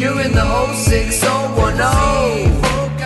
You're in the 06010.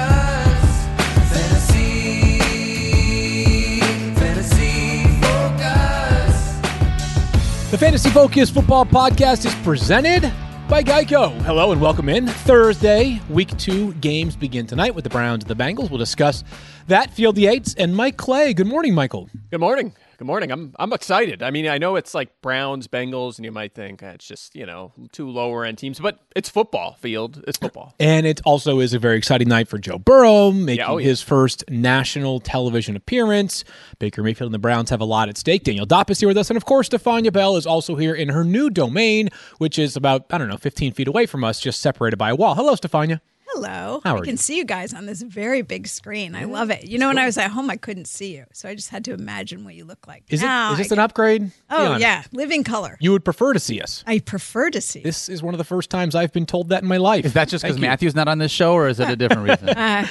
The Fantasy Focus Football Podcast is presented by Geico. Hello and welcome in. Thursday, Week 2 games begin tonight with the Browns and the Bengals. We'll discuss that, Field Yates, and Mike Clay. Good morning, Michael. Good morning. Good morning. I'm excited. I mean, I know it's like Browns, Bengals, and you might think it's just, two lower-end teams, but it's football, Field. It's football. And it also is a very exciting night for Joe Burrow, making his first national television appearance. Baker Mayfield and the Browns have a lot at stake. Daniel Dopp is here with us. And, of course, Stefania Bell is also here in her new domain, which is about, 15 feet away from us, just separated by a wall. Hello, Stefania. Hello. How are I can you? see you guys on this very big screen. I love it. When I was at home, I couldn't see you. So I just had to imagine what you look like. Is this an upgrade? Oh, yeah. Living color. You would prefer to see us. I prefer to see. This is one of the first times I've been told that in my life. Is that just because Matthew's not on this show, or is it a different reason?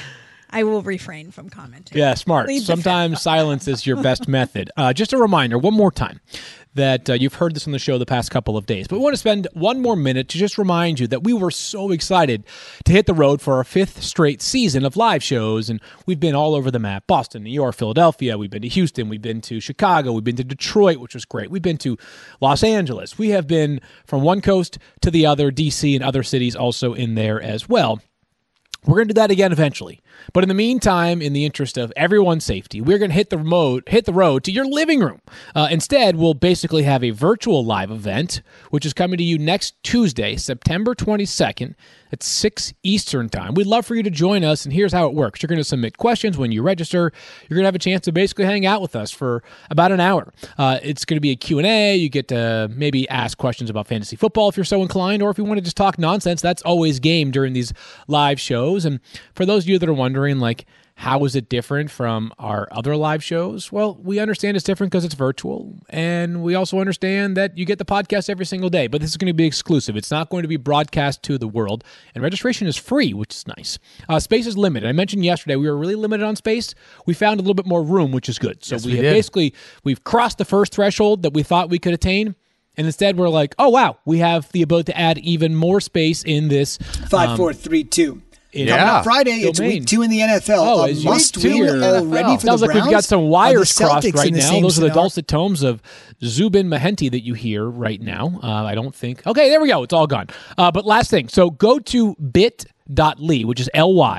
I will refrain from commenting. Yeah, smart. Sometimes silence is your best method. Just a reminder, one more time, that you've heard this on the show the past couple of days, but we want to spend one more minute to just remind you that we were so excited to hit the road for our 5th straight season of live shows, and we've been all over the map. Boston, New York, Philadelphia, we've been to Houston, we've been to Chicago, we've been to Detroit, which was great. We've been to Los Angeles. We have been from one coast to the other, D.C. and other cities also in there as well. We're going to do that again eventually. But in the meantime, in the interest of everyone's safety, we're going to hit the road to your living room. Instead, we'll basically have a virtual live event, which is coming to you next Tuesday, September 22nd at 6 Eastern Time. We'd love for you to join us, and here's how it works. You're going to submit questions when you register. You're going to have a chance to basically hang out with us for about an hour. It's going to be a Q&A. You get to maybe ask questions about fantasy football if you're so inclined, or if you want to just talk nonsense, that's always game during these live shows. And for those of you that are wondering, how is it different from our other live shows? Well, we understand it's different because it's virtual, and we also understand that you get the podcast every single day, but this is going to be exclusive. It's not going to be broadcast to the world, and registration is free, which is nice. Space is limited. I mentioned yesterday we were really limited on space. We found a little bit more room, which is good. So we've crossed the first threshold that we thought we could attain. And instead, we're like, oh, wow, we have the ability to add even more space in this. 5, 4, 3, 2. Coming up Friday, it's Week 2 in the NFL. Oh, a must-win already for Sounds the like Browns. we've got some wires crossed right now. Those are the scenario. dulcet tones of Zubin Mehenti that you hear right now. I don't think. Okay, there we go. It's all gone. But last thing. So go to bit.ly, which is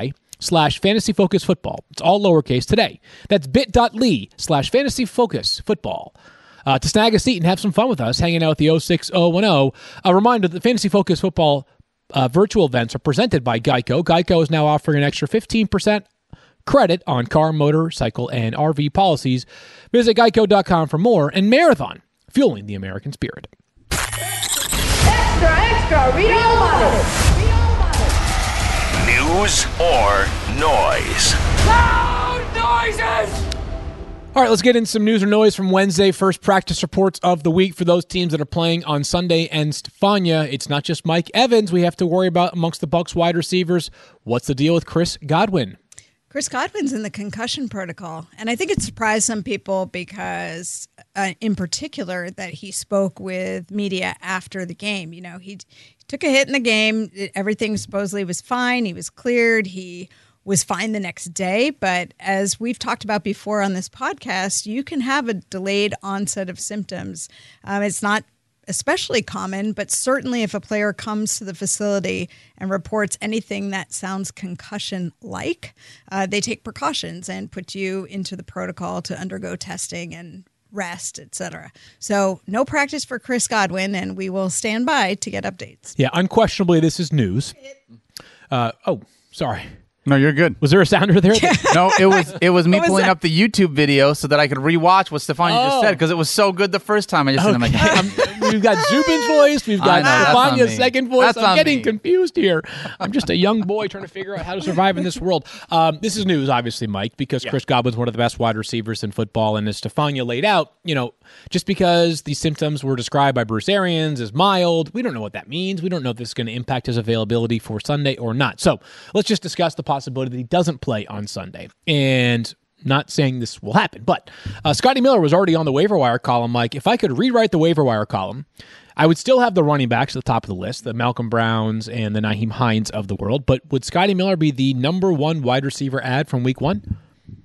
ly/fantasyfocusfootball. It's all lowercase today. That's bit.ly/fantasyfocusfootball. To snag a seat and have some fun with us, hanging out at the 06010. A reminder that Fantasy Focus Football virtual events are presented by Geico. Geico is now offering an extra 15% credit on car, motorcycle, and RV policies. Visit geico.com for more. And Marathon, fueling the American spirit. Extra, extra, read all about it. News or noise? Loud noises! All right, let's get in some news or noise from Wednesday. First practice reports of the week for those teams that are playing on Sunday. And Stefania, it's not just Mike Evans we have to worry about amongst the Bucs wide receivers. What's the deal with Chris Godwin? Chris Godwin's in the concussion protocol. And I think it surprised some people because, in particular, that he spoke with media after the game. He took a hit in the game. Everything supposedly was fine. He was cleared. He was fine the next day. But as we've talked about before on this podcast, you can have a delayed onset of symptoms. It's not especially common, but certainly if a player comes to the facility and reports anything that sounds concussion-like, they take precautions and put you into the protocol to undergo testing and rest, etc. So no practice for Chris Godwin, and we will stand by to get updates. Yeah, unquestionably, this is news. Sorry. No, you're good. Was there a sounder there? No, it was me pulling up the YouTube video so that I could rewatch what Stefania just said because it was so good the first time. I just I'm like, we've got Zubin's voice. We've got Stefania's second voice. I'm getting confused here. I'm just a young boy trying to figure out how to survive in this world. This is news, obviously, Mike, because Chris Godwin's one of the best wide receivers in football. And as Stefania laid out, just because these symptoms were described by Bruce Arians as mild, we don't know what that means. We don't know if this is going to impact his availability for Sunday or not. So let's just discuss the possibility that he doesn't play on Sunday. And Not saying this will happen, but Scotty Miller was already on the waiver wire column, Mike. If I could rewrite the waiver wire column, I would still have the running backs at the top of the list, the Malcolm Browns and the Nyheim Hines of the world, but would Scotty Miller be the number one wide receiver add from week 1?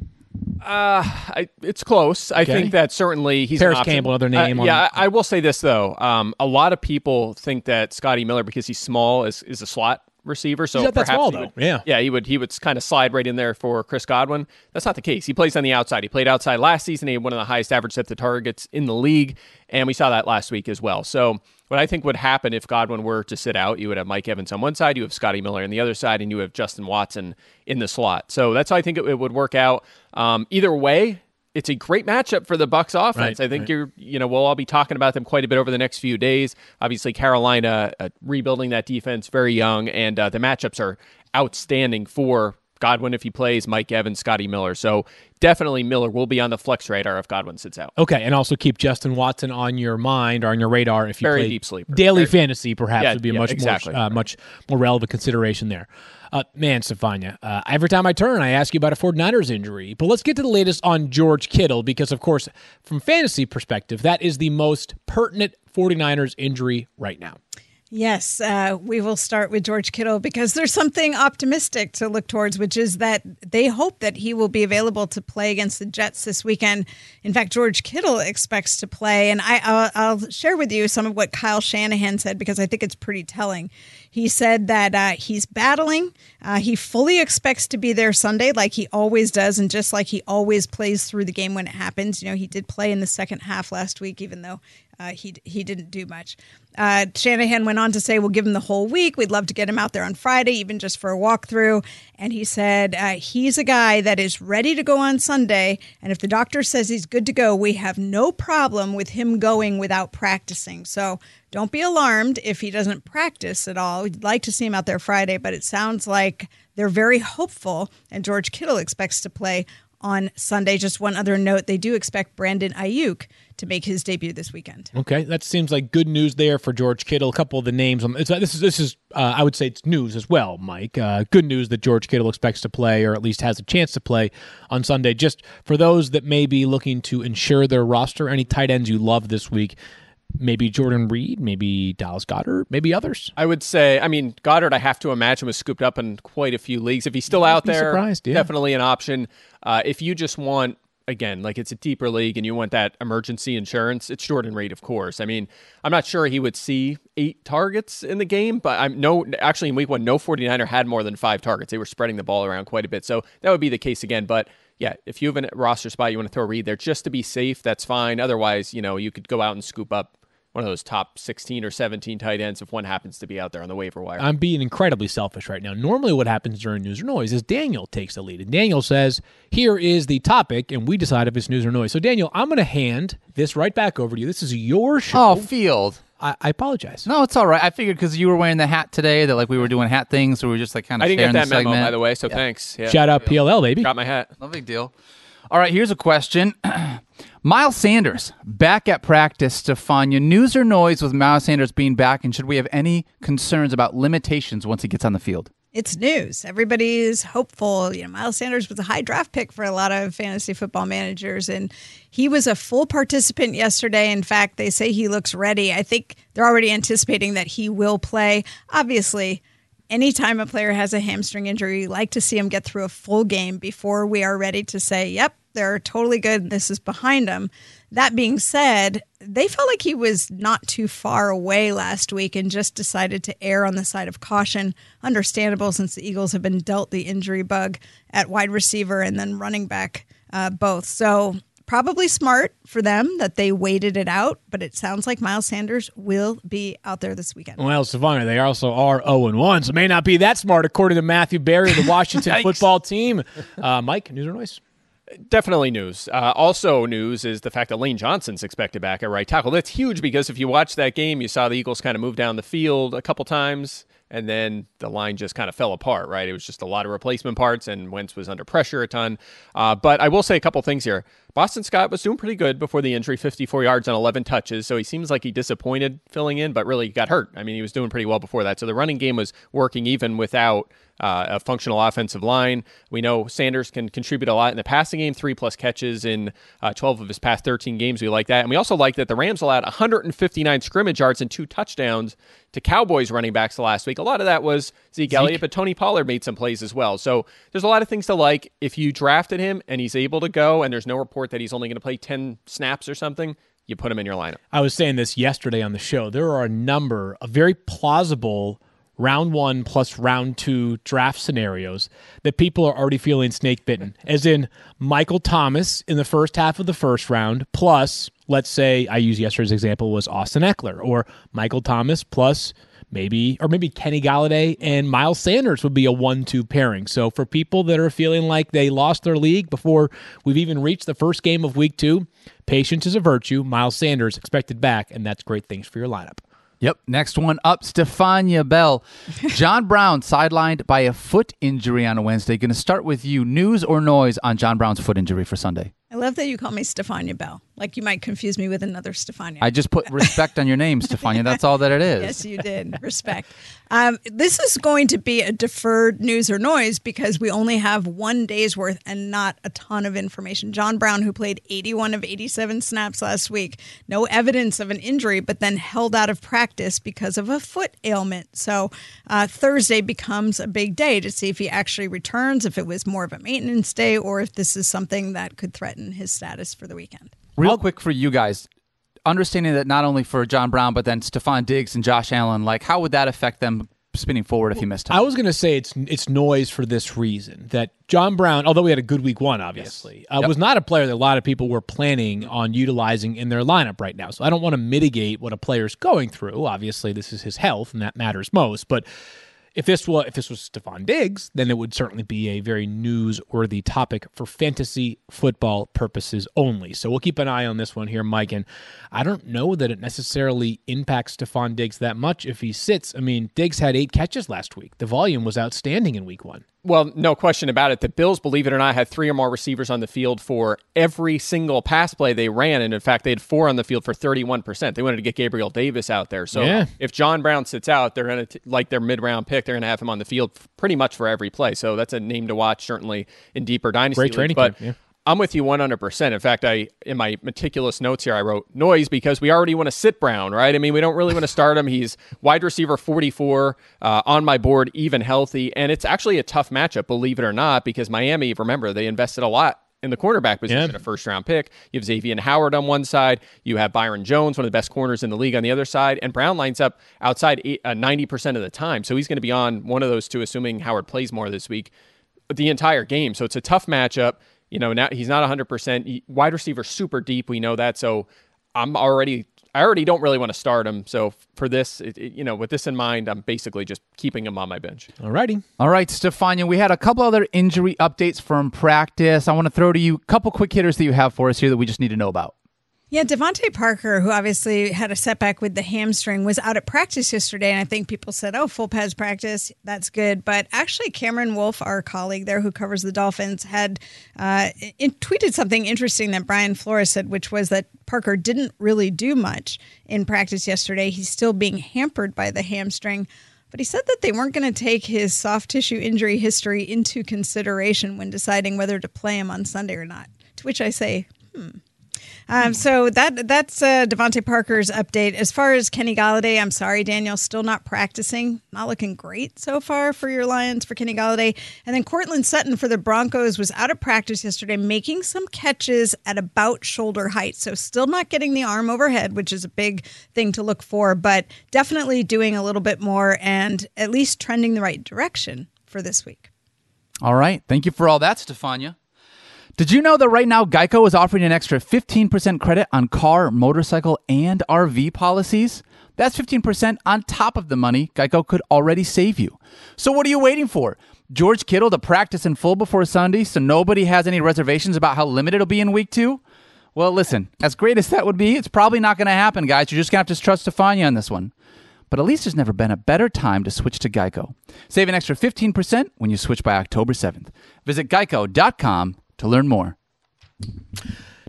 It's close. I think that certainly he's Paris an option. Campbell, another name. I will say this, though. A lot of people think that Scotty Miller, because he's small, is a slot receiver. So he's not that perhaps small, he though. would, he would kind of slide right in there for Chris Godwin. That's not the case. He plays on the outside. He played outside last season. He had one of the highest average depth of targets in the league, and we saw that last week as well. So what I think would happen if Godwin were to sit out, you would have Mike Evans on one side, you have Scotty Miller on the other side, and you have Justin Watson in the slot. So that's how I think it would work out. Either way, it's a great matchup for the Bucs offense. Right, I think we'll all be talking about them quite a bit over the next few days. Obviously, Carolina rebuilding that defense, very young, and the matchups are outstanding for Godwin if he plays, Mike Evans, Scotty Miller. So definitely Miller will be on the flex radar if Godwin sits out. Okay, and also keep Justin Watson on your mind or on your radar if you very play deep sleeper. Daily fantasy, perhaps would be a much more relevant consideration there. Man, Stefania, every time I turn, I ask you about a 49ers injury. But let's get to the latest on George Kittle because, of course, from fantasy perspective, that is the most pertinent 49ers injury right now. Yes, we will start with George Kittle because there's something optimistic to look towards, which is that they hope that he will be available to play against the Jets this weekend. In fact, George Kittle expects to play, and I'll share with you some of what Kyle Shanahan said because I think it's pretty telling. He said that he's battling. He fully expects to be there Sunday like he always does, and just like he always plays through the game when it happens. You know, he did play in the second half last week, even though he didn't do much. Shanahan went on to say, we'll give him the whole week. We'd love to get him out there on Friday, even just for a walkthrough. And he said he's a guy that is ready to go on Sunday. And if the doctor says he's good to go, we have no problem with him going without practicing. So don't be alarmed if he doesn't practice at all. We'd like to see him out there Friday, but it sounds like they're very hopeful. And George Kittle expects to play on Sunday. Just one other note, they do expect Brandon Ayuk to make his debut this weekend. Okay, that seems like good news there for George Kittle. A couple of the names. This is I would say it's news as well, Mike. Good news that George Kittle expects to play, or at least has a chance to play on Sunday. Just for those that may be looking to ensure their roster, any tight ends you love this week, maybe Jordan Reed, maybe Dallas Goedert, maybe others. I would say, Goddard, I have to imagine, was scooped up in quite a few leagues. If he's still out there, definitely an option. If you just want, again, like it's a deeper league and you want that emergency insurance, it's Jordan Reed, of course. I'm not sure he would see 8 targets in the game, but actually in week 1, no 49er had more than 5 targets. They were spreading the ball around quite a bit. So that would be the case again. But yeah, if you have a roster spot, you want to throw Reed there just to be safe, that's fine. Otherwise, you could go out and scoop up one of those top 16 or 17 tight ends if one happens to be out there on the waiver wire. I'm being incredibly selfish right now. Normally what happens during News or Noise is Daniel takes the lead. And Daniel says, here is the topic, and we decide if it's News or Noise. So, Daniel, I'm going to hand this right back over to you. This is your show. Oh, Field. I apologize. No, it's all right. I figured because you were wearing the hat today that we were doing hat things, so we were just kind of sharing the segment. I didn't get that memo, by the way, so thanks. Yeah. Shout out PLL, baby. Got my hat. No big deal. All right, here's a question. Miles Sanders, back at practice. Stefania, news or noise with Miles Sanders being back, and should we have any concerns about limitations once he gets on the field? It's news. Everybody's hopeful. Miles Sanders was a high draft pick for a lot of fantasy football managers, and he was a full participant yesterday. In fact, they say he looks ready. I think they're already anticipating that he will play. Obviously, anytime a player has a hamstring injury, we like to see him get through a full game before we are ready to say, yep, they're totally good. This is behind them. That being said, they felt like he was not too far away last week and just decided to err on the side of caution. Understandable since the Eagles have been dealt the injury bug at wide receiver and then running back both. So probably smart for them that they waited it out, but it sounds like Miles Sanders will be out there this weekend. Well, Stefania, they also are 0-1, so it may not be that smart according to Matthew Berry, the Washington football team. Mike, news or noise? Definitely news. Also news is the fact that Lane Johnson's expected back at right tackle. That's huge because if you watch that game, you saw the Eagles kind of move down the field a couple times, and then the line just kind of fell apart, right? It was just a lot of replacement parts, and Wentz was under pressure a ton. But I will say a couple things here. Boston Scott was doing pretty good before the injury, 54 yards on 11 touches. So he seems like he disappointed filling in, but really got hurt. I mean, he was doing pretty well before that. So the running game was working even without a functional offensive line. We know Sanders can contribute a lot in the passing game, 3+ catches in 12 of his past 13 games. We like that. And we also like that the Rams allowed 159 scrimmage yards and 2 touchdowns to Cowboys running backs last week. A lot of that was Zeke Elliott, but Tony Pollard made some plays as well. So there's a lot of things to like. If you drafted him and he's able to go, and there's no report that he's only going to play 10 snaps or something, you put him in your lineup. I was saying this yesterday on the show. There are a number of very plausible round 1 plus round 2 draft scenarios that people are already feeling snake bitten, as in Michael Thomas in the first half of the first round, plus, let's say, I use yesterday's example, was Austin Eckler, or Michael Thomas plus maybe Kenny Golladay and Miles Sanders would be a 1-2 pairing. So for people that are feeling like they lost their league before we've even reached the first game of week 2, patience is a virtue. Miles Sanders expected back, and that's great things for your lineup. Yep. Next one up, Stephania Bell. John Brown sidelined by a foot injury on Wednesday. Going to start with you. News or noise on John Brown's foot injury for Sunday? I love that you call me Stephania Bell. Like you might confuse me with another Stephania. I just put respect on your name, Stephania. That's all that it is. Yes, you did. Respect. This is going to be a deferred news or noise because we only have 1 day's worth and not a ton of information. John Brown, who played 81 of 87 snaps last week, no evidence of an injury, but then held out of practice because of a foot ailment. So Thursday becomes a big day to see if he actually returns, if it was more of a maintenance day, or if this is something that could threaten his status for the weekend. Real quick for you guys, understanding that not only for John Brown, but then Stephon Diggs and Josh Allen, like how would that affect them spinning forward if he missed time? I was going to say it's noise for this reason, that John Brown, although he had a good week 1, obviously, was not a player that a lot of people were planning on utilizing in their lineup right now. So I don't want to mitigate what a player's going through. Obviously, this is his health, and that matters most. But if this was Stephon Diggs, then it would certainly be a very newsworthy topic for fantasy football purposes only. So we'll keep an eye on this one here, Mike. And I don't know that it necessarily impacts Stephon Diggs that much if he sits. I mean, Diggs had 8 catches last week. The volume was outstanding in week 1. Well, no question about it. The Bills, believe it or not, had 3 or more receivers on the field for every single pass play they ran. And in fact, they had 4 on the field for 31%. They wanted to get Gabriel Davis out there. So if John Brown sits out, they're going to, like their mid-round pick, they're going to have him on the field pretty much for every play. So that's a name to watch, certainly in deeper dynasty leagues. Great training camp, yeah. I'm with you 100%. In fact, in my meticulous notes here, I wrote noise because we already want to sit Brown, right? I mean, we don't really want to start him. He's wide receiver 44 on my board, even healthy. And it's actually a tough matchup, believe it or not, because Miami, remember, they invested a lot in the cornerback position, a first-round pick. You have Xavier Howard on one side. You have Byron Jones, one of the best corners in the league, on the other side. And Brown lines up outside 90% of the time. So he's going to be on one of those two, assuming Howard plays more this week, the entire game. So it's a tough matchup. You know, now he's not 100%. Wide receiver super deep. We know that. So I already don't really want to start him. So for this, with this in mind, I'm basically just keeping him on my bench. All righty. All right, Stephania, we had a couple other injury updates from practice. I want to throw to you a couple quick hitters that you have for us here that we just need to know about. Yeah, Devontae Parker, who obviously had a setback with the hamstring, was out at practice yesterday, and I think people said, full pads practice, that's good. But actually, Cameron Wolfe, our colleague there who covers the Dolphins, had tweeted something interesting that Brian Flores said, which was that Parker didn't really do much in practice yesterday. He's still being hampered by the hamstring. But he said that they weren't going to take his soft tissue injury history into consideration when deciding whether to play him on Sunday or not, to which I say, So that's Devontae Parker's update. As far as Kenny Golladay, I'm sorry, Daniel, still not practicing. Not looking great so far for your Lions, for Kenny Golladay. And then Courtland Sutton for the Broncos was out of practice yesterday, making some catches at about shoulder height. So still not getting the arm overhead, which is a big thing to look for, but definitely doing a little bit more and at least trending the right direction for this week. All right. Thank you for all that, Stephania. Did you know that right now Geico is offering an extra 15% credit on car, motorcycle, and RV policies? That's 15% on top of the money Geico could already save you. So what are you waiting for? George Kittle to practice in full before Sunday so nobody has any reservations about how limited it'll be in week 2? Well, listen, as great as that would be, it's probably not going to happen, guys. You're just going to have to trust Stephania on this one. But at least there's never been a better time to switch to Geico. Save an extra 15% when you switch by October 7th. Visit geico.com to learn more.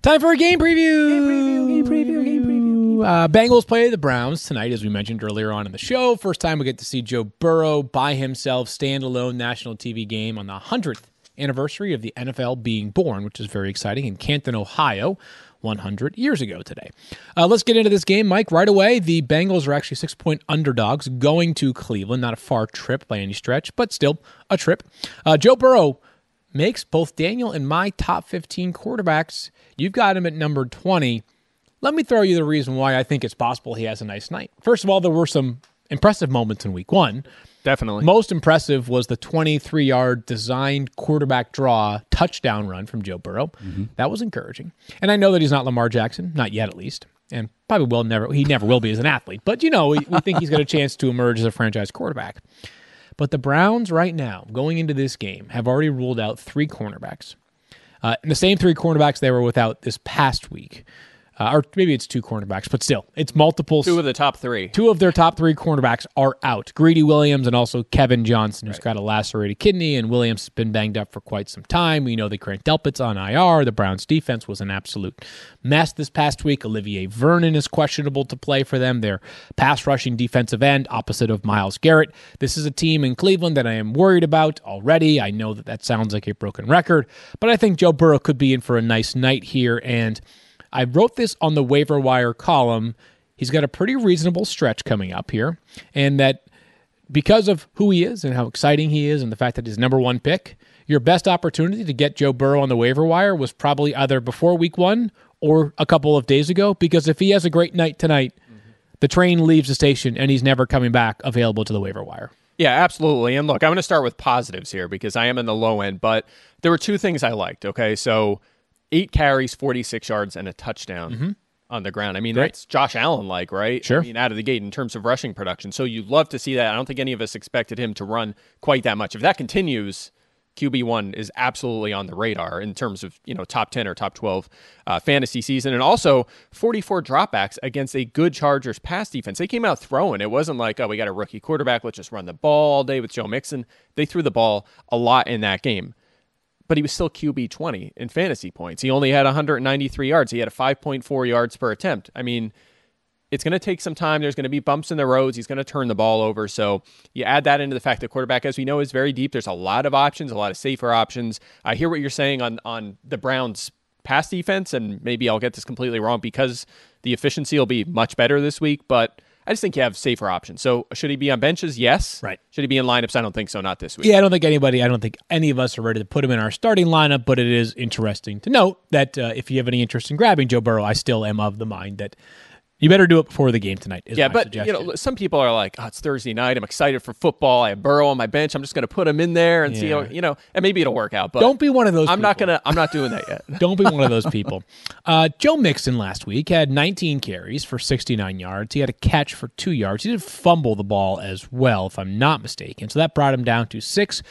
Time for a game preview. Game preview. Bengals play the Browns tonight, as we mentioned earlier on in the show. First time we get to see Joe Burrow by himself, standalone national TV game on the 100th anniversary of the NFL being born, which is very exciting, in Canton, Ohio, 100 years ago today. Let's get into this game, Mike, right away. The Bengals are actually 6-point underdogs going to Cleveland. Not a far trip by any stretch, but still a trip. Joe Burrow makes both Daniel and my top 15 quarterbacks. You've got him at number 20. Let me throw you the reason why I think it's possible he has a nice night. First of all, there were some impressive moments in week one. Definitely. Most impressive was the 23-yard designed quarterback draw touchdown run from Joe Burrow. Mm-hmm. That was encouraging. And I know that he's not Lamar Jackson, not yet at least, and probably he never will be as an athlete. But, we think he's got a chance to emerge as a franchise quarterback. But the Browns right now, going into this game, have already ruled out 3 cornerbacks. And the same 3 cornerbacks they were without this past week. Or maybe it's 2 cornerbacks, but still, it's multiple. 2 of the top 3. 2 of their top 3 cornerbacks are out. Greedy Williams and also Kevin Johnson, who's got a lacerated kidney, and Williams has been banged up for quite some time. We know that Grant Delpit's on IR. The Browns' defense was an absolute mess this past week. Olivier Vernon is questionable to play for them. Their pass-rushing defensive end, opposite of Myles Garrett. This is a team in Cleveland that I am worried about already. I know that sounds like a broken record, but I think Joe Burrow could be in for a nice night here, and I wrote this on the waiver wire column. He's got a pretty reasonable stretch coming up here, and that because of who he is and how exciting he is and the fact that he's number 1 pick, your best opportunity to get Joe Burrow on the waiver wire was probably either before week 1 or a couple of days ago, because if he has a great night tonight, the train leaves the station and he's never coming back available to the waiver wire. Yeah, absolutely. And look, I'm going to start with positives here because I am in the low end, but there were 2 things I liked, okay? So 8 carries, 46 yards, and a touchdown on the ground. I mean, that's Josh Allen-like, right? Sure. I mean, out of the gate in terms of rushing production. So you'd love to see that. I don't think any of us expected him to run quite that much. If that continues, QB1 is absolutely on the radar in terms of, top 10 or top 12 fantasy season. And also 44 dropbacks against a good Chargers pass defense. They came out throwing. It wasn't like, we got a rookie quarterback, let's just run the ball all day with Joe Mixon. They threw the ball a lot in that game. But he was still QB 20 in fantasy points. He only had 193 yards. He had a 5.4 yards per attempt. I mean, it's going to take some time. There's going to be bumps in the roads. He's going to turn the ball over. So you add that into the fact that quarterback, as we know, is very deep. There's a lot of options, a lot of safer options. I hear what you're saying on the Browns' pass defense, and maybe I'll get this completely wrong because the efficiency will be much better this week, but I just think you have safer options. So should he be on benches? Yes. Right. Should he be in lineups? I don't think so. Not this week. Yeah, I don't think any of us are ready to put him in our starting lineup, but it is interesting to note that if you have any interest in grabbing Joe Burrow, I still am of the mind that you better do it before the game tonight. Is my suggestion. Some people are like, it's Thursday night. I'm excited for football. I have Burrow on my bench. I'm just going to put him in there and see how, and maybe it'll work out. But don't be one of those. I'm not doing that yet. Don't be one of those people. Joe Mixon last week had 19 carries for 69 yards. He had a catch for 2 yards. He did fumble the ball as well, if I'm not mistaken. So that brought him down to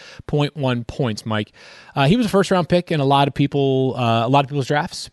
6.1 points. Mike, he was a first-round pick in a lot of people's drafts.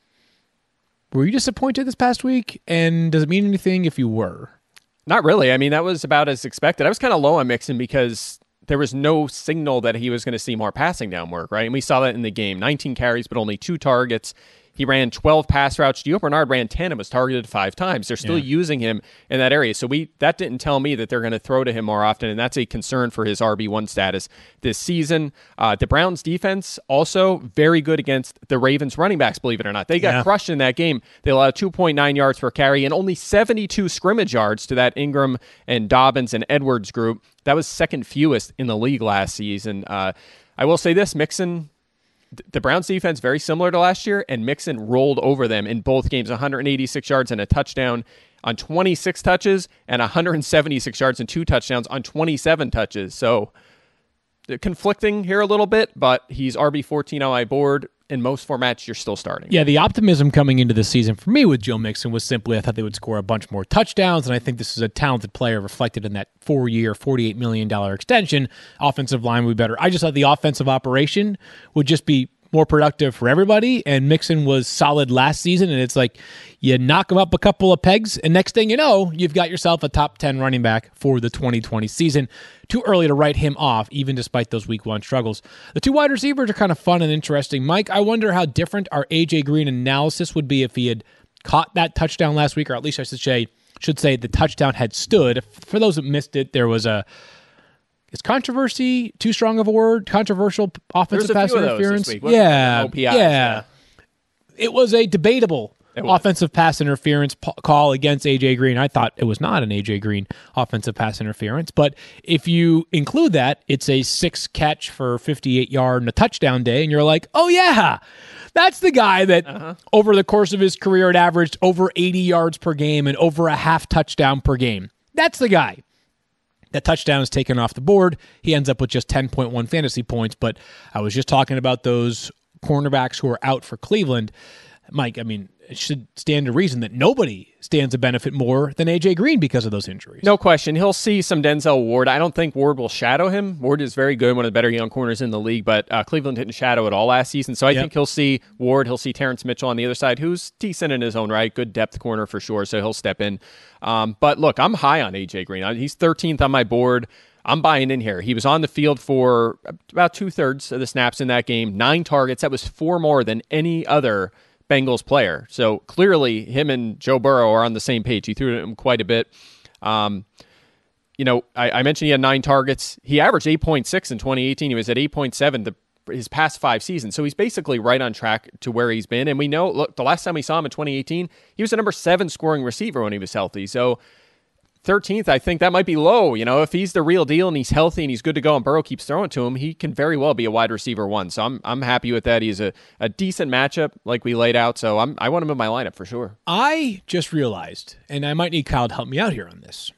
Were you disappointed this past week? And does it mean anything if you were? Not really. I mean, that was about as expected. I was kind of low on Mixon because there was no signal that he was going to see more passing down work, right? And we saw that in the game. 19 carries, but only 2 targets. He ran 12 pass routes. Gio Bernard ran 10 and was targeted 5 times. They're still using him in that area. So that didn't tell me that they're going to throw to him more often, and that's a concern for his RB1 status this season. The Browns defense also very good against the Ravens running backs, believe it or not. They got crushed in that game. They allowed 2.9 yards per carry and only 72 scrimmage yards to that Ingram and Dobbins and Edwards group. That was second fewest in the league last season. I will say this, Mixon, the Browns defense, very similar to last year, and Mixon rolled over them in both games, 186 yards and a touchdown on 26 touches and 176 yards and 2 touchdowns on 27 touches. So conflicting here a little bit, but he's RB14 on my board. In most formats, you're still starting. Yeah, the optimism coming into the season for me with Joe Mixon was simply I thought they would score a bunch more touchdowns, and I think this is a talented player reflected in that 4-year, $48 million extension. Offensive line would be better. I just thought the offensive operation would just be more productive for everybody, and Mixon was solid last season, and it's like you knock him up a couple of pegs, and next thing you know, you've got yourself a top 10 running back for the 2020 season. Too early to write him off, even despite those week 1 struggles. The 2 wide receivers are kind of fun and interesting. Mike, I wonder how different our A.J. Green analysis would be if he had caught that touchdown last week, or at least I should say the touchdown had stood. For those that missed it, there was is controversy too strong of a word? Controversial offensive pass interference? Yeah. It was a debatable offensive pass interference call against A.J. Green. I thought it was not an A.J. Green offensive pass interference, but if you include that, it's a 6 catch for 58 yard and a touchdown day, and you're like, oh yeah, that's the guy that over the course of his career had averaged over 80 yards per game and over a half touchdown per game. That's the guy. That touchdown is taken off the board. He ends up with just 10.1 fantasy points, but I was just talking about those cornerbacks who are out for Cleveland. Mike, I mean, it should stand to reason that nobody stands to benefit more than A.J. Green because of those injuries. No question. He'll see some Denzel Ward. I don't think Ward will shadow him. Ward is very good, one of the better young corners in the league, but Cleveland didn't shadow at all last season. So I think he'll see Ward. He'll see Terrence Mitchell on the other side, who's decent in his own right. Good depth corner for sure, so he'll step in. But look, I'm high on A.J. Green. He's 13th on my board. I'm buying in here. He was on the field for about 2/3 of the snaps in that game, 9 targets. That was 4 more than any other Bengals player. So clearly him and Joe Burrow are on the same page. He threw to him quite a bit. I mentioned he had 9 targets. He averaged 8.6 in 2018. He was at 8.7 his past 5 seasons. So he's basically right on track to where he's been. And we know, look, the last time we saw him in 2018, he was the number 7 scoring receiver when he was healthy. So 13th, I think that might be low. If he's the real deal and he's healthy and he's good to go and Burrow keeps throwing to him, he can very well be a wide receiver 1. So I'm happy with that. He's a decent matchup like we laid out. So I want him in my lineup for sure. I just realized, and I might need Kyle to help me out here on this.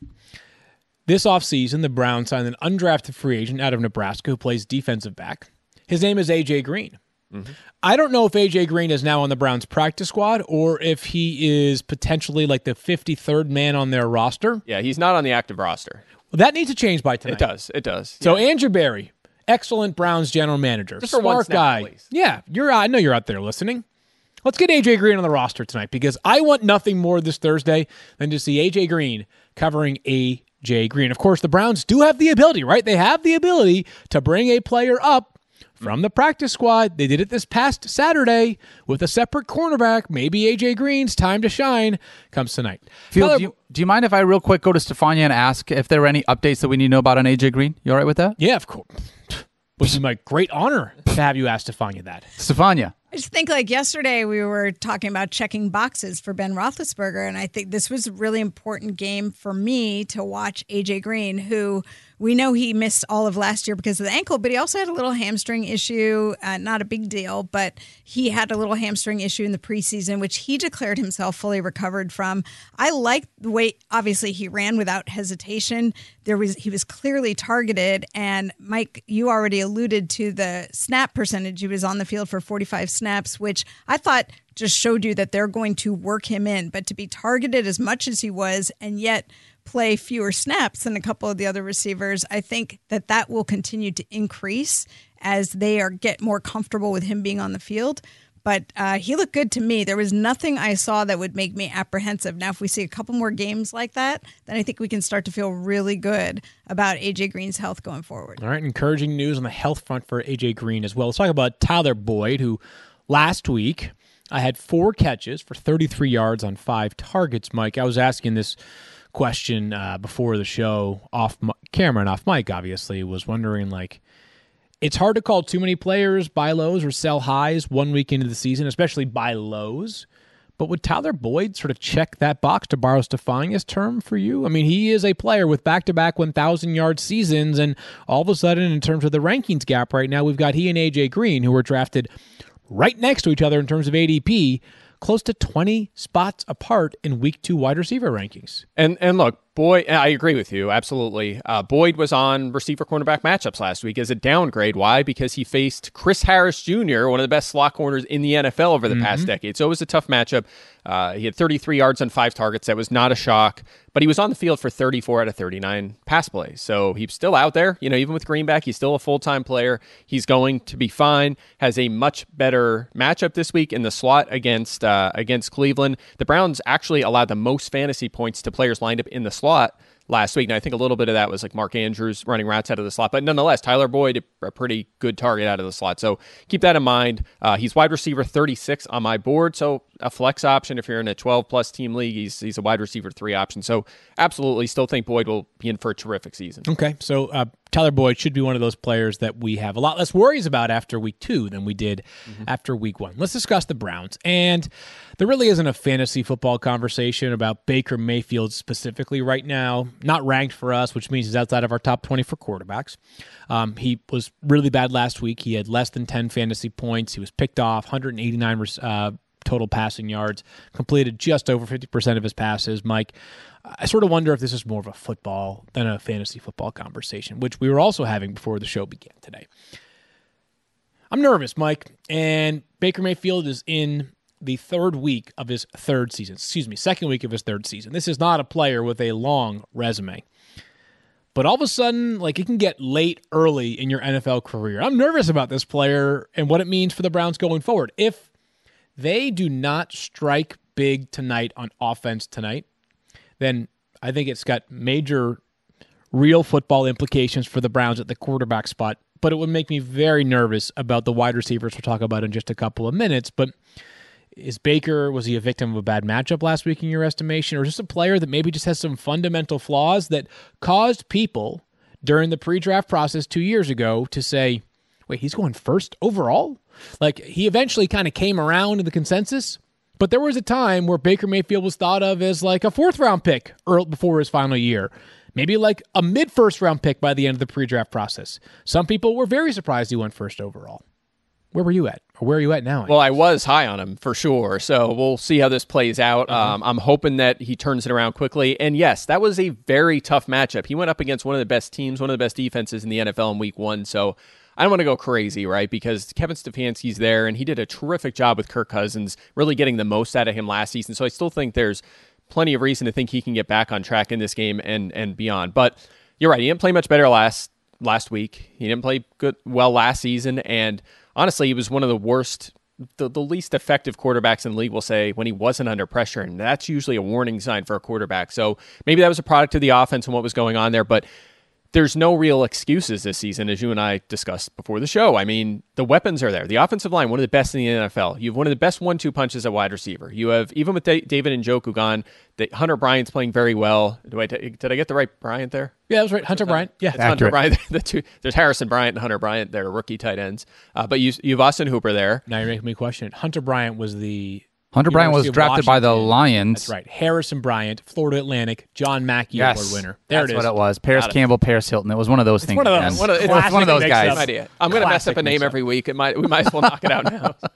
This offseason, the Browns signed an undrafted free agent out of Nebraska who plays defensive back. His name is A.J. Green. Mm-hmm. I don't know if A.J. Green is now on the Browns practice squad or if he is potentially like the 53rd man on their roster. Yeah, he's not on the active roster. Well, that needs to change by tonight. It does. So Andrew Berry, excellent Browns general manager. Just for one snap, guy. Please. Yeah, I know you're out there listening. Let's get A.J. Green on the roster tonight because I want nothing more this Thursday than to see A.J. Green covering A.J. Green. Of course, the Browns do have the ability, right? They have the ability to bring a player up from the practice squad. They did it this past Saturday with a separate cornerback. Maybe A.J. Green's time to shine comes tonight. Phil, do you mind if I real quick go to Stefania and ask if there were any updates that we need to know about on A.J. Green? You all right with that? Yeah, of course. It would be my great honor to have you ask Stefania that. Stefania. I just think like yesterday we were talking about checking boxes for Ben Roethlisberger, and I think this was a really important game for me to watch A.J. Green, who we know he missed all of last year because of the ankle, but he also had a little hamstring issue. Not a big deal, but he had a little hamstring issue in the preseason, which he declared himself fully recovered from. I like the way, obviously, he ran without hesitation. He was clearly targeted, and Mike, you already alluded to the snap percentage. He was on the field for 45 snaps, which I thought just showed you that they're going to work him in. But to be targeted as much as he was and yet play fewer snaps than a couple of the other receivers, I think that will continue to increase as they get more comfortable with him being on the field. But he looked good to me. There was nothing I saw that would make me apprehensive. Now, if we see a couple more games like that, then I think we can start to feel really good about A.J. Green's health going forward. All right, encouraging news on the health front for A.J. Green as well. Let's talk about Tyler Boyd, who last week I had 4 catches for 33 yards on 5 targets. Mike, I was asking this question before the show, off camera and off mic, obviously, was wondering, like, it's hard to call too many players buy lows or sell highs 1 week into the season, especially buy lows. But would Tyler Boyd sort of check that box, to borrow Stefania's term, for you? I mean, he is a player with back-to-back 1,000-yard seasons, and all of a sudden, in terms of the rankings gap right now, we've got he and A.J. Green, who were drafted right next to each other in terms of ADP, close to 20 spots apart in week 2 wide receiver rankings. And look, Boyd, I agree with you, absolutely. Boyd was on receiver-cornerback matchups last week as a downgrade. Why? Because he faced Chris Harris Jr., one of the best slot corners in the NFL over the past decade. So it was a tough matchup. He had 33 yards on 5 targets. That was not a shock. But he was on the field for 34 out of 39 pass plays. So he's still out there. Even with Greenback, he's still a full-time player. He's going to be fine. Has a much better matchup this week in the slot against Cleveland. The Browns actually allowed the most fantasy points to players lined up in the slot last week. And I think a little bit of that was like Mark Andrews running routes out of the slot. But nonetheless, Tyler Boyd, a pretty good target out of the slot. So keep that in mind. He's wide receiver 36 on my board. So a flex option if you're in a 12-plus team league. He's a wide receiver 3 option. So absolutely still think Boyd will be in for a terrific season. Okay, so Tyler Boyd should be one of those players that we have a lot less worries about after week 2 than we did after week 1. Let's discuss the Browns. And there really isn't a fantasy football conversation about Baker Mayfield specifically right now. Not ranked for us, which means he's outside of our top 20 for quarterbacks. He was really bad last week. He had less than 10 fantasy points. He was picked off, 189 total passing yards, completed just over 50% of his passes. Mike, I sort of wonder if this is more of a football than a fantasy football conversation, which we were also having before the show began today. I'm nervous, Mike, and Baker Mayfield is in the second week of his third season. This is not a player with a long resume. But all of a sudden, it can get late early in your NFL career. I'm nervous about this player and what it means for the Browns going forward. If they do not strike big tonight on offense tonight, then I think it's got major real football implications for the Browns at the quarterback spot. But it would make me very nervous about the wide receivers we'll talk about in just a couple of minutes. But was he a victim of a bad matchup last week in your estimation? Or just a player that maybe just has some fundamental flaws that caused people during the pre-draft process 2 years ago to say, wait, he's going first overall? He eventually kind of came around to the consensus, but there was a time where Baker Mayfield was thought of as a 4th-round pick before his final year. Maybe a mid-first-round pick by the end of the pre-draft process. Some people were very surprised he went first overall. Where were you at? Or where are you at now? Well, I was high on him for sure. So we'll see how this plays out. I'm hoping that he turns it around quickly. And yes, that was a very tough matchup. He went up against one of the best teams, one of the best defenses in the NFL in week 1. So I don't want to go crazy, right? Because Kevin Stefanski's there, and he did a terrific job with Kirk Cousins, really getting the most out of him last season. So I still think there's plenty of reason to think he can get back on track in this game and beyond. But you're right. He didn't play much better last week. He didn't play well last season. And honestly, he was one of the worst, the least effective quarterbacks in the league, we'll say, when he wasn't under pressure. And that's usually a warning sign for a quarterback. So maybe that was a product of the offense and what was going on there. But there's no real excuses this season, as you and I discussed before the show. I mean, the weapons are there. The offensive line, one of the best in the NFL. You have one of the best 1-2 punches at wide receiver. You have, even with David Njoku gone, Hunter Bryant's playing very well. Did I get the right Bryant there? Yeah, that was right. Hunter Bryant. Yeah, it's Hunter Bryant. There's Harrison Bryant and Hunter Bryant. They're rookie tight ends. But you have Austin Hooper there. Now you're making me question it. Hunter Bryant was drafted by the Lions. That's right. Harrison Bryant, Florida Atlantic, John Mackey Award winner. That's what it was. Paris Campbell, Paris Hilton. It was one of those things. It's one of those guys. I'm going to mess up a name every week. We might as well knock it out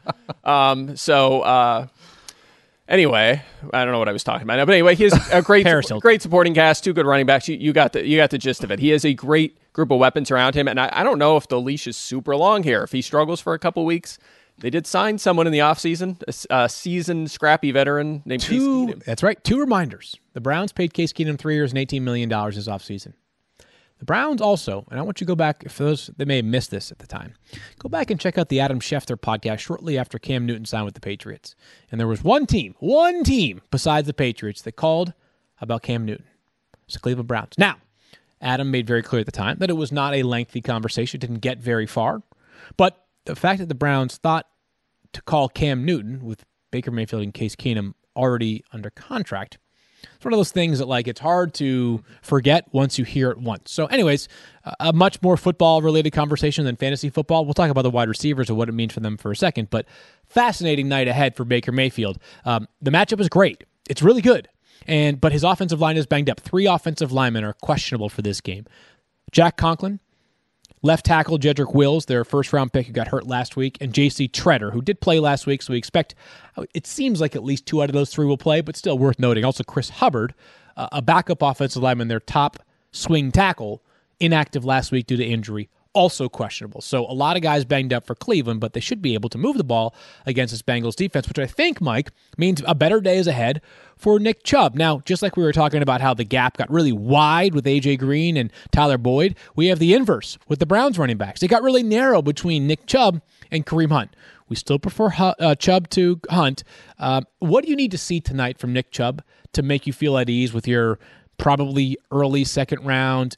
now. Anyway, I don't know what I was talking about now, but anyway, he has a great supporting cast, 2 good running backs. You got the gist of it. He has a great group of weapons around him, and I don't know if the leash is super long here. If he struggles for a couple weeks, they did sign someone in the offseason, a seasoned, scrappy veteran named Case Keenum. That's right. 2 reminders. The Browns paid Case Keenum 3 years and $18 million this offseason. The Browns also, and I want you to go back, for those that may have missed this at the time, go back and check out the Adam Schefter podcast shortly after Cam Newton signed with the Patriots. And there was one team besides the Patriots that called about Cam Newton. It's the Cleveland Browns. Now, Adam made very clear at the time that it was not a lengthy conversation, didn't get very far. But the fact that the Browns thought to call Cam Newton with Baker Mayfield and Case Keenum already under contract, it's one of those things that it's hard to forget once you hear it once. So anyways, a much more football-related conversation than fantasy football. We'll talk about the wide receivers and what it means for them for a second, but fascinating night ahead for Baker Mayfield. The matchup is great. It's really good. But his offensive line is banged up. 3 offensive linemen are questionable for this game. Jack Conklin, left tackle Jedrick Wills, their first-round pick who got hurt last week, and J.C. Treader, who did play last week, so we expect, it seems like at least 2 out of those 3 will play, but still worth noting. Also Chris Hubbard, a backup offensive lineman, their top swing tackle, inactive last week due to injury, also questionable. So a lot of guys banged up for Cleveland, but they should be able to move the ball against this Bengals defense, which I think, Mike, means a better day is ahead for Nick Chubb. Now, just like we were talking about how the gap got really wide with A.J. Green and Tyler Boyd, we have the inverse with the Browns running backs. It got really narrow between Nick Chubb and Kareem Hunt. We still prefer Chubb to Hunt. What do you need to see tonight from Nick Chubb to make you feel at ease with your probably early second round,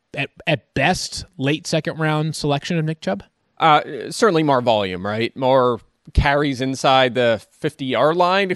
at best, late second round selection of Nick Chubb? Certainly more volume, right? More carries inside the 50-yard line.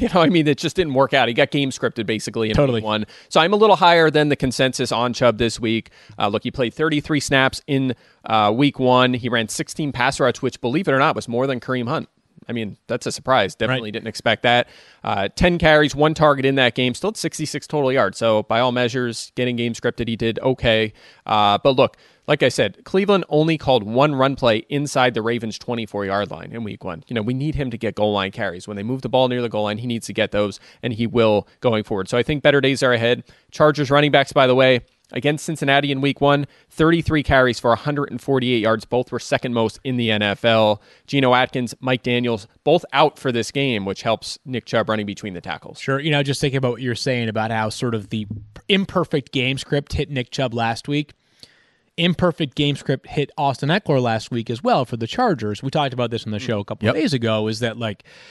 It just didn't work out. He got game scripted basically in week one. So I'm a little higher than the consensus on Chubb this week. Look, he played 33 snaps in week one. He ran 16 pass routes, which, believe it or not, was more than Kareem Hunt. I mean, that's a surprise. Definitely didn't expect that. 10 carries, 1 target in that game, still at 66 total yards. So by all measures, getting game scripted, he did okay. But look, like I said, Cleveland only called 1 run play inside the Ravens' 24-yard line in week one. We need him to get goal line carries. When they move the ball near the goal line, he needs to get those, and he will going forward. So I think better days are ahead. Chargers running backs, by the way, against Cincinnati in week one, 33 carries for 148 yards. Both were second most in the NFL. Geno Atkins, Mike Daniels, both out for this game, which helps Nick Chubb running between the tackles. Sure. Just thinking about what you're saying about how sort of the imperfect game script hit Nick Chubb last week. Imperfect game script hit Austin Eckler last week as well for the Chargers. We talked about this on the show a couple of days ago, is that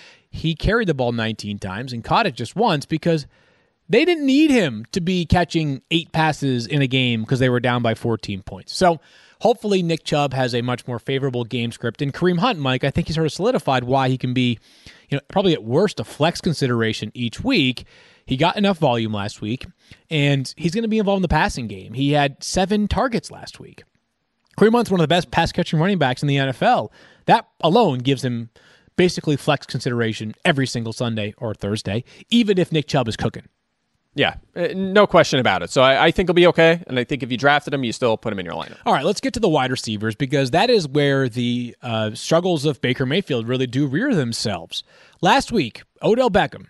he carried the ball 19 times and caught it just once because they didn't need him to be catching 8 passes in a game because they were down by 14 points. So hopefully Nick Chubb has a much more favorable game script. And Kareem Hunt, Mike, I think he sort of solidified why he can be, probably at worst a flex consideration each week. He got enough volume last week, and he's going to be involved in the passing game. He had 7 targets last week. Kareem Hunt's one of the best pass-catching running backs in the NFL. That alone gives him basically flex consideration every single Sunday or Thursday, even if Nick Chubb is cooking. Yeah, no question about it. So I think he'll be okay, and I think if you drafted him, you still put him in your lineup. All right, let's get to the wide receivers, because that is where the struggles of Baker Mayfield really do rear themselves. Last week, Odell Beckham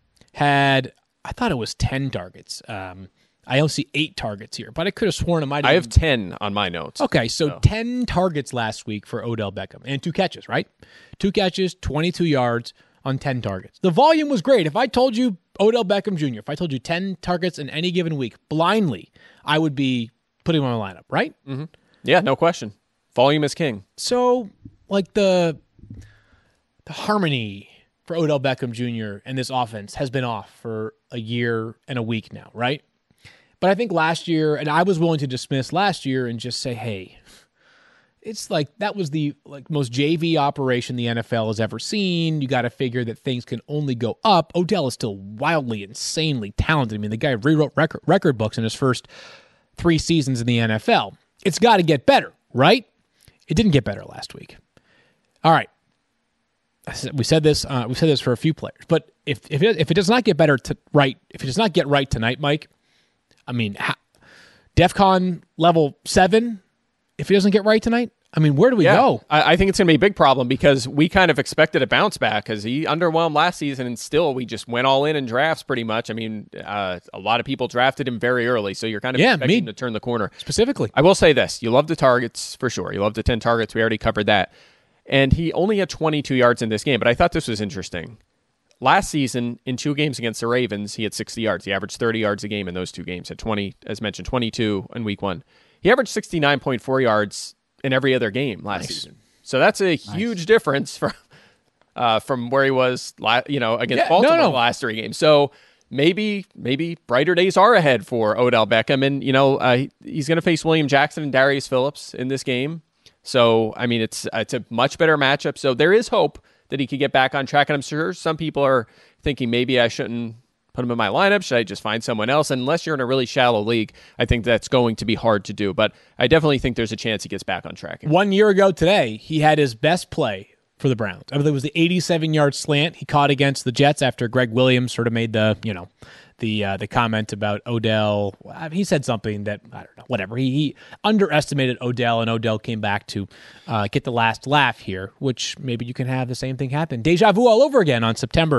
had, I thought it was 10 targets. I only see 8 targets here, but I could have sworn it might have. I have 10 on my notes. Okay, so 10 targets last week for Odell Beckham, and 2 catches, right? 2 catches, 22 yards on 10 targets. The volume was great. If I told you Odell Beckham Jr., if I told you 10 targets in any given week, blindly, I would be putting him on my lineup, right? Mm-hmm. Yeah, no question. Volume is king. So, the harmony for Odell Beckham Jr. and this offense has been off for a year and a week now, right? But I think last year, and I was willing to dismiss last year and just say, hey, it's that was the most JV operation the NFL has ever seen. You got to figure that things can only go up. Odell is still wildly, insanely talented. I mean, the guy rewrote record books in his first 3 seasons in the NFL. It's got to get better, right? It didn't get better last week. All right. We said this for a few players, but if it does not get better if it does not get right tonight, Mike, I mean, DEFCON level 7. If it doesn't get right tonight, I mean, where do we go? I think it's going to be a big problem because we kind of expected a bounce back because he underwhelmed last season, and still we just went all in drafts pretty much. I mean, a lot of people drafted him very early, so you're kind of expecting him to turn the corner. Specifically. I will say this. You love the targets for sure. You love the 10 targets. We already covered that. And he only had 22 yards in this game, but I thought this was interesting. Last season, in 2 games against the Ravens, he had 60 yards. He averaged 30 yards a game in those 2 games. Had 20, as mentioned, 22 in week 1. He averaged 69.4 yards in every other game last season. So that's a huge difference from where he was, against Baltimore the last 3 games. So maybe brighter days are ahead for Odell Beckham, and he's going to face William Jackson and Darius Phillips in this game. So I mean, it's a much better matchup. So there is hope that he could get back on track. And I'm sure some people are thinking maybe I shouldn't put him in my lineup. Should I just find someone else? And unless you're in a really shallow league, I think that's going to be hard to do. But I definitely think there's a chance he gets back on track. 1 year ago today, he had his best play for the Browns. I believe it was the 87-yard slant he caught against the Jets after Greg Williams sort of made the comment about Odell. He said something that, I don't know, whatever. He underestimated Odell, and Odell came back to get the last laugh here, which maybe you can have the same thing happen. Deja vu all over again on September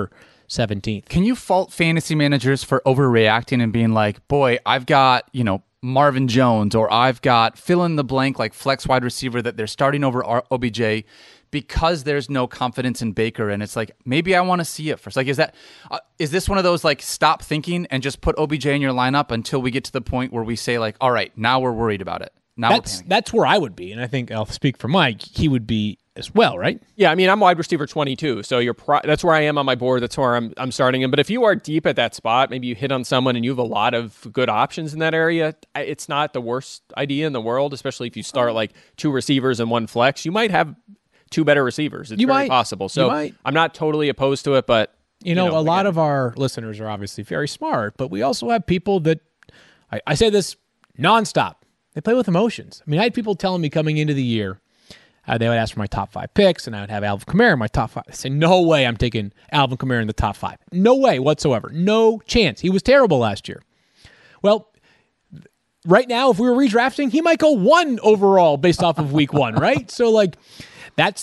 17th. Can you fault fantasy managers for overreacting and being like, boy, I've got, Marvin Jones, or I've got fill in the blank like flex wide receiver that they're starting over OBJ because there's no confidence in Baker, and it's like, maybe I want to see it first. Like, is this one of those like stop thinking and just put OBJ in your lineup until we get to the point where we say like, all right, now we're worried about it. Now that's where I would be, and I think I'll speak for Mike. He would be as well, right? Yeah, I mean, I'm wide receiver 22, so that's where I am on my board. That's where I'm starting him. But if you are deep at that spot, maybe you hit on someone and you have a lot of good options in that area, it's not the worst idea in the world, especially if you start like 2 receivers and 1 flex. You might have 2 better receivers. It's very possible. So I'm not totally opposed to it, but a lot of our listeners are obviously very smart, but we also have people that, I say this nonstop, they play with emotions. I mean, I had people telling me coming into the year, they would ask for my top 5 picks, and I would have Alvin Kamara in my top 5. I say, no way I'm taking Alvin Kamara in the top 5. No way whatsoever. No chance. He was terrible last year. Well, right now, if we were redrafting, he might go 1 overall based off of week 1, right? So, like, that's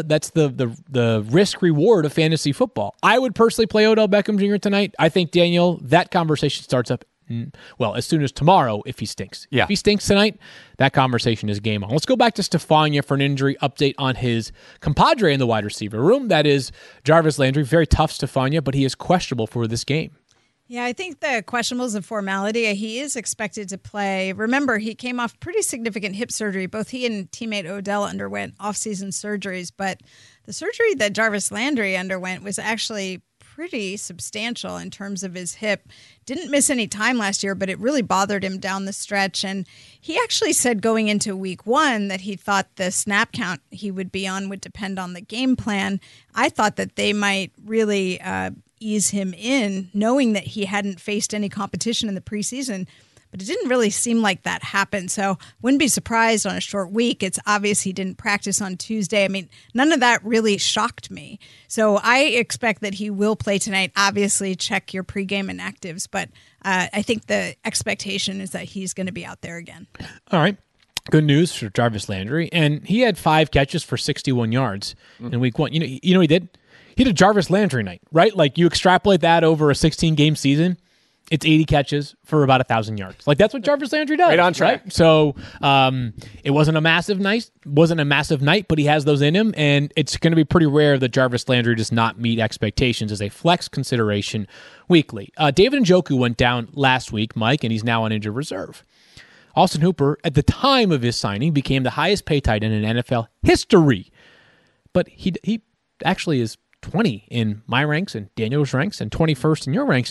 the risk reward of fantasy football. I would personally play Odell Beckham Jr. tonight. I think, Daniel, that conversation starts up as soon as tomorrow if he stinks. Yeah. If he stinks tonight, that conversation is game on. Let's go back to Stephania for an injury update on his compadre in the wide receiver room. That is Jarvis Landry. Very tough, Stephania, but he is questionable for this game. Yeah, I think the questionable is a formality. He is expected to play. Remember, he came off pretty significant hip surgery. Both he and teammate Odell underwent off-season surgeries, but the surgery that Jarvis Landry underwent was actually pretty substantial in terms of his hip. Didn't miss any time last year, but it really bothered him down the stretch. And he actually said going into week 1 that he thought the snap count he would be on would depend on the game plan. I thought that they might really ease him in, knowing that he hadn't faced any competition in the preseason. But it didn't really seem like that happened. So wouldn't be surprised on a short week. It's obvious he didn't practice on Tuesday. I mean, none of that really shocked me. So I expect that he will play tonight. Obviously, check your pregame inactives. But I think the expectation is that he's going to be out there again. All right. Good news for Jarvis Landry. And he had 5 catches for 61 yards in week 1. You know he did? He had a Jarvis Landry night, right? Like you extrapolate that over a 16-game season. It's 80 catches for about 1,000 yards. Like that's what Jarvis Landry does. Right on track. Right? So it wasn't a massive night, but he has those in him, and it's going to be pretty rare that Jarvis Landry does not meet expectations as a flex consideration weekly. David Njoku went down last week, Mike, and he's now on injured reserve. Austin Hooper, at the time of his signing, became the highest paid tight end in NFL history, but he actually is 20 in my ranks and Daniel's ranks and 21st in your ranks.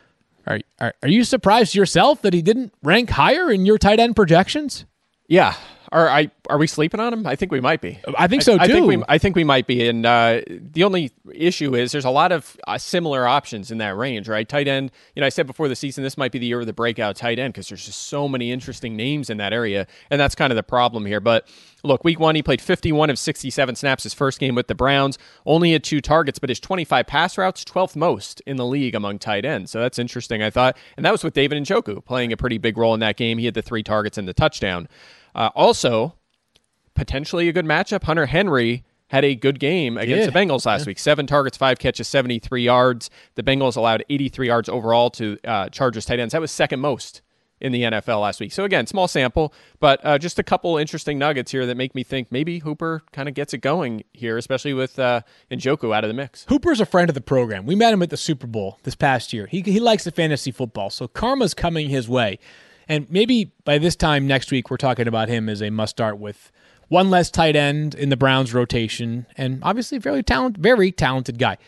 Are you surprised yourself that he didn't rank higher in your tight end projections? Yeah. Are we sleeping on him? I think we might be. I think so too. I think we might be. And the only issue is there's a lot of similar options in that range, right? Tight end. I said before the season this might be the year of the breakout tight end because there's just so many interesting names in that area, and that's kind of the problem here. But look, week 1 he played 51 of 67 snaps his first game with the Browns. Only had 2 targets, but his 25 pass routes, 12th most in the league among tight ends. So that's interesting, I thought. And that was with David Njoku playing a pretty big role in that game. He had the 3 targets and the touchdown. Also, potentially a good matchup. Hunter Henry had a good game against the Bengals last week. 7 targets, 5 catches, 73 yards. The Bengals allowed 83 yards overall to Chargers tight ends. That was second most in the NFL last week. So again, small sample, but just a couple interesting nuggets here that make me think maybe Hooper kind of gets it going here, especially with Njoku out of the mix. Hooper's a friend of the program. We met him at the Super Bowl this past year. He likes the fantasy football, so karma's coming his way. And maybe by this time next week, we're talking about him as a must-start with one less tight end in the Browns rotation, and obviously very talented guy.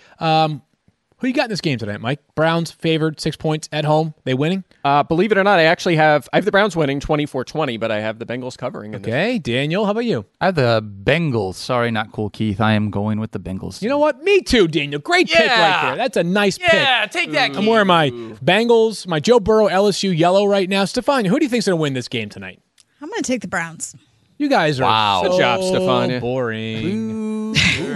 Who you got in this game tonight, Mike? Browns favored 6 points at home. They winning? Believe it or not, I have the Browns winning 24-20, but I have the Bengals covering. Okay, Daniel, how about you? I have the Bengals. Sorry, not cool, Keith. I am going with the Bengals. You know what? Me too, Daniel. Great pick right there. That's a nice pick. Yeah, take that, Keith. I'm wearing my Bengals, my Joe Burrow LSU yellow right now. Stefania, who do you think's going to win this game tonight? I'm going to take the Browns. You guys are Good job, Stefania. Boring.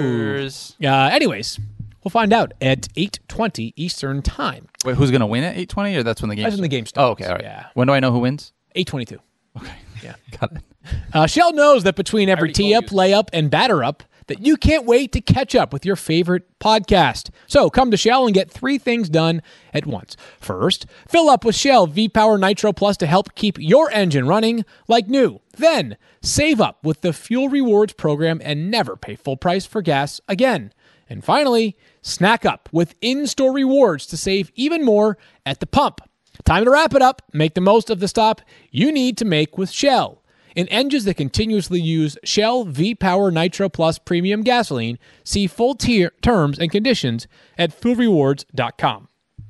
Anyways, we'll find out at 8:20 Eastern Time. Wait, who's going to win at 8:20, or that's when the game starts? That's when the game starts. Oh, okay, all right. Yeah. When do I know who wins? 8:22. Okay. Yeah. Got it. Shell knows that between every tee-up, layup, and batter-up, that you can't wait to catch up with your favorite podcast. So come to Shell and get 3 things done at once. First, fill up with Shell V-Power Nitro Plus to help keep your engine running like new. Then, save up with the Fuel Rewards program and never pay full price for gas again. And finally, snack up with in-store rewards to save even more at the pump. Time to wrap it up. Make the most of the stop you need to make with Shell. In engines that continuously use Shell V-Power Nitro Plus Premium Gasoline, see full terms and conditions at fuelrewards.com.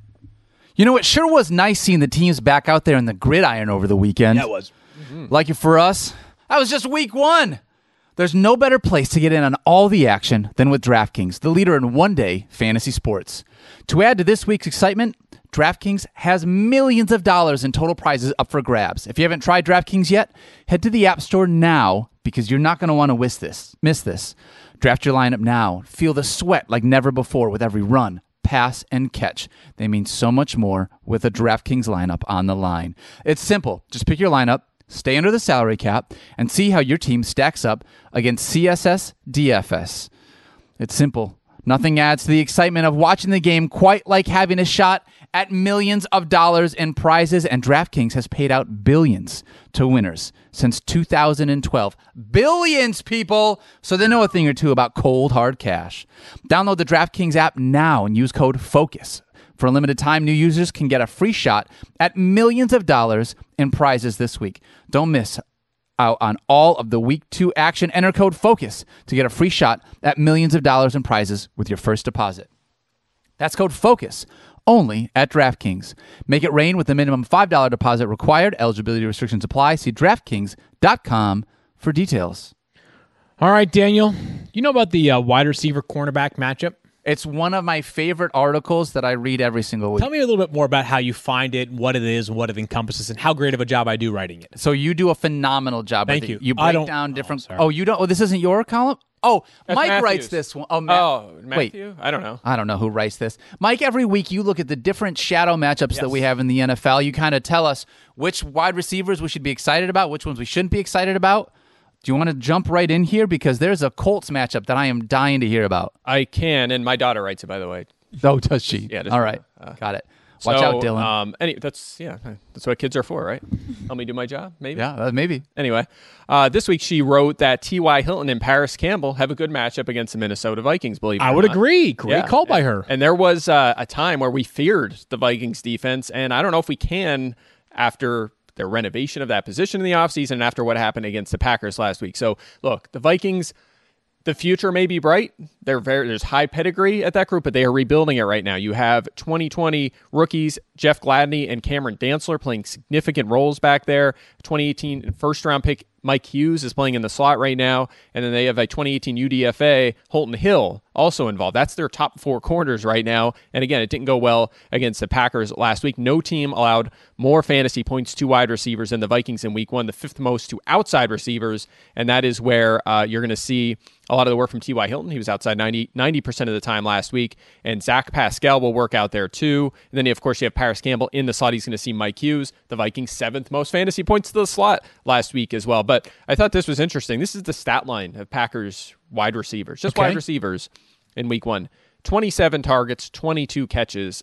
You know, it sure was nice seeing the teams back out there in the gridiron over the weekend. That was. Like for us, that was just week 1. There's no better place to get in on all the action than with DraftKings, the leader in one-day fantasy sports. To add to this week's excitement, DraftKings has millions of dollars in total prizes up for grabs. If you haven't tried DraftKings yet, head to the App Store now because you're not going to want to miss this. Draft your lineup now. Feel the sweat like never before with every run, pass, and catch. They mean so much more with a DraftKings lineup on the line. It's simple. Just pick your lineup, stay under the salary cap, and see how your team stacks up against CSS DFS. It's simple. Nothing adds to the excitement of watching the game quite like having a shot at millions of dollars in prizes, and DraftKings has paid out billions to winners since 2012. Billions, people! So they know a thing or two about cold, hard cash. Download the DraftKings app now and use code FOCUS. For a limited time, new users can get a free shot at millions of dollars in prizes this week. Don't miss out on all of the Week 2 action. Enter code FOCUS to get a free shot at millions of dollars in prizes with your first deposit. That's code FOCUS, only at DraftKings. Make it rain with a minimum $5 deposit required. Eligibility restrictions apply. See DraftKings.com for details. All right, Daniel, you know about the wide receiver cornerback matchup? It's one of my favorite articles that I read every single week. Tell me a little bit more about how you find it, what it is, what it encompasses, and how great of a job I do writing it. So you do a phenomenal job. Thank you. You break down different. You don't. Oh, this isn't your column. Oh, that's Mike Matthews. writes this one. Matthew? Wait. I don't know. I don't know who writes this. Mike, every week you look at the different shadow matchups that we have in the NFL. You kind of tell us which wide receivers we should be excited about, which ones we shouldn't be excited about. Do you want to jump right in here? Because there's a Colts matchup that I am dying to hear about. I can, and my daughter writes it, by the way. Oh, does she? Yeah. All right. Got it. Watch out, Dylan. That's what kids are for, right? Help me do my job, maybe? Yeah, maybe. Anyway, this week she wrote that T.Y. Hilton and Paris Campbell have a good matchup against the Minnesota Vikings, believe it or not. I would agree. Great call by her. And there was a time where we feared the Vikings defense, and I don't know if we can after their renovation of that position in the offseason and after what happened against the Packers last week. So, look, the Vikings, the future may be bright. There's high pedigree at that group, but they are rebuilding it right now. You have 2020 rookies Jeff Gladney and Cameron Dantzler playing significant roles back there. 2018 first-round pick Mike Hughes is playing in the slot right now. And then they have a 2018 UDFA, Holton Hill, also involved. That's their top 4 corners right now. And again, it didn't go well against the Packers last week. No team allowed more fantasy points to wide receivers than the Vikings in week 1, the 5th most to outside receivers. And that is where you're going to see a lot of the work from T.Y. Hilton. He was outside 90% of the time last week. And Zach Pascal will work out there too. And then, of course, you have Paris Campbell in the slot. He's going to see Mike Hughes, the Vikings' 7th most fantasy points to the slot last week as well. But I thought this was interesting. This is the stat line of Packers wide receivers, just wide receivers in week 1. 27 targets, 22 catches,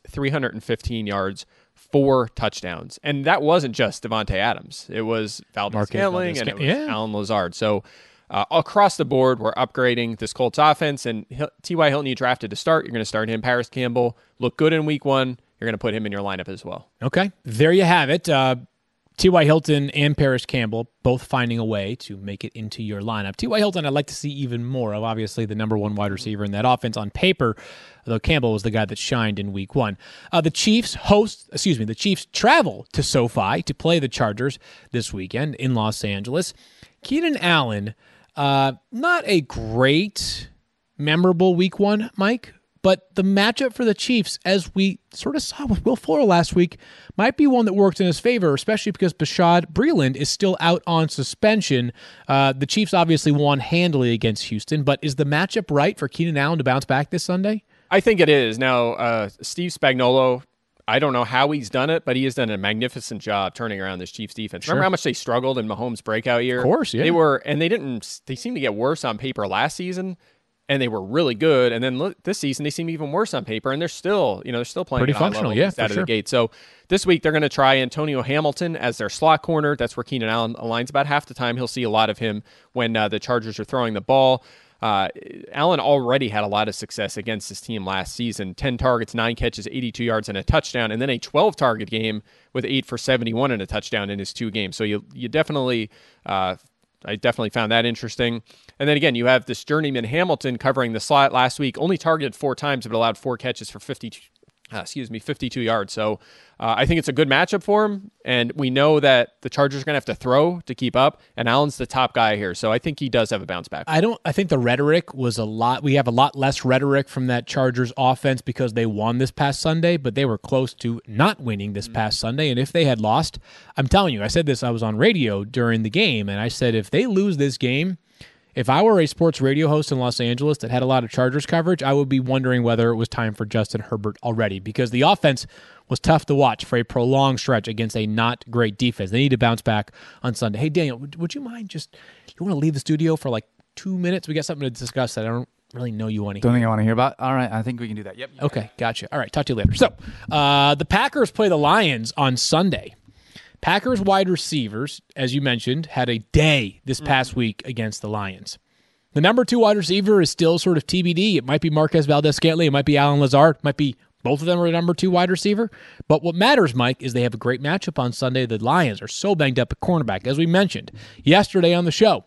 315 yards, 4 touchdowns. And that wasn't just Devontae Adams. It was Valdez-Scantling and it was Allen Lazard. So across the board, we're upgrading this Colts offense. And T.Y. Hilton, you drafted to start. You're going to start him. Paris Campbell looked good in week 1. You're going to put him in your lineup as well. Okay. There you have it. T.Y. Hilton and Paris Campbell both finding a way to make it into your lineup. T.Y. Hilton, I'd like to see even more of, obviously, the number 1 wide receiver in that offense on paper, though Campbell was the guy that shined in week 1. The Chiefs travel to SoFi to play the Chargers this weekend in Los Angeles. Keenan Allen, not a great, memorable week 1, Mike, but the matchup for the Chiefs, as we sort of saw with Will Fuller last week, might be one that worked in his favor, especially because Bashaud Breeland is still out on suspension. The Chiefs obviously won handily against Houston, but is the matchup right for Keenan Allen to bounce back this Sunday? I think it is. Now, Steve Spagnuolo, I don't know how he's done it, but he has done a magnificent job turning around this Chiefs defense. Sure. Remember how much they struggled in Mahomes' breakout year? Of course, yeah. They seemed to get worse on paper last season. and they were really good. And then look, this season they seem even worse on paper, and they're still playing pretty at a high functional, level out of the gate. So this week they're going to try Antonio Hamilton as their slot corner. That's where Keenan Allen aligns about half the time. He'll see a lot of him when the Chargers are throwing the ball. Allen already had a lot of success against this team last season. 10 targets, 9 catches, 82 yards, and a touchdown, and then a 12-target game with 8 for 71 and a touchdown in his 2 games. So you definitely, I definitely found that interesting. And then again, you have this journeyman Hamilton covering the slot last week, only targeted 4 times, but allowed 4 catches for 52 yards. So I think it's a good matchup for him, and we know that the Chargers are going to have to throw to keep up, and Allen's the top guy here, so I think he does have a bounce back. I think the rhetoric was a lot. We have a lot less rhetoric from that Chargers offense because they won this past Sunday, but they were close to not winning this past Sunday, and if they had lost, I'm telling you, I said this, I was on radio during the game, and I said if they lose this game, if I were a sports radio host in Los Angeles that had a lot of Chargers coverage, I would be wondering whether it was time for Justin Herbert already, because the offense was tough to watch for a prolonged stretch against a not great defense. They need to bounce back on Sunday. Hey, Daniel, would you mind you want to leave the studio for like 2 minutes? We got something to discuss that I don't really know you want to hear. Don't think I want to hear about? All right, I think we can do that. Yep. Okay, gotcha. All right, talk to you later. So, the Packers play the Lions on Sunday. Packers wide receivers, as you mentioned, had a day this past week against the Lions. The number 2 wide receiver is still sort of TBD. It might be Marquez Valdes-Scantling. It might be Allen Lazard. It might be both of them are the number 2 wide receiver. But what matters, Mike, is they have a great matchup on Sunday. The Lions are so banged up at cornerback, as we mentioned yesterday on the show.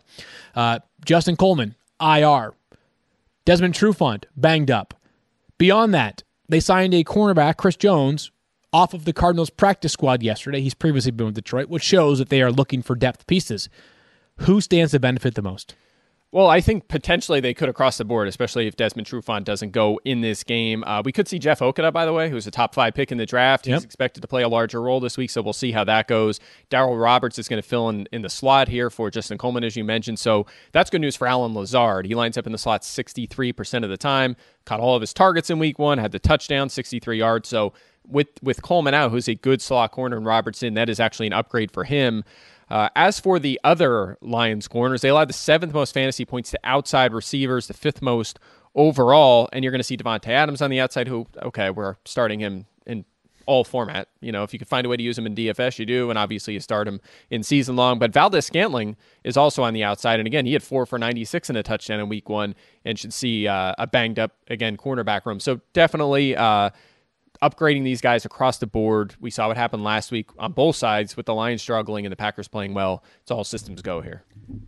Justin Coleman, IR. Desmond Trufant, banged up. Beyond that, they signed a cornerback, Chris Jones, off of the Cardinals practice squad yesterday. He's previously been with Detroit, which shows that they are looking for depth pieces. Who stands to benefit the most? Well, I think potentially they could across the board, especially if Desmond Trufant doesn't go in this game. We could see Jeff Okudah, by the way, who's a top 5 pick in the draft. He's expected to play a larger role this week, so we'll see how that goes. Darryl Roberts is going to fill in the slot here for Justin Coleman, as you mentioned. So that's good news for Allen Lazard. He lines up in the slot 63% of the time, caught all of his targets in week 1, had the touchdown, 63 yards. So with Coleman out, who's a good slot corner, and Robertson, that is actually an upgrade for him. As for the other Lions corners, they allowed the 7th most fantasy points to outside receivers, the 5th most overall, and you're going to see Devontae Adams on the outside, who, okay, we're starting him in all format. If you can find a way to use him in DFS, you do, and obviously you start him in season long. But Valdes-Scantling is also on the outside, and again, he had 4 for 96 and a touchdown in week 1, and should see a banged up, again, cornerback room. So definitely upgrading these guys across the board. We saw what happened last week on both sides with the Lions struggling and the Packers playing well. It's all systems go here.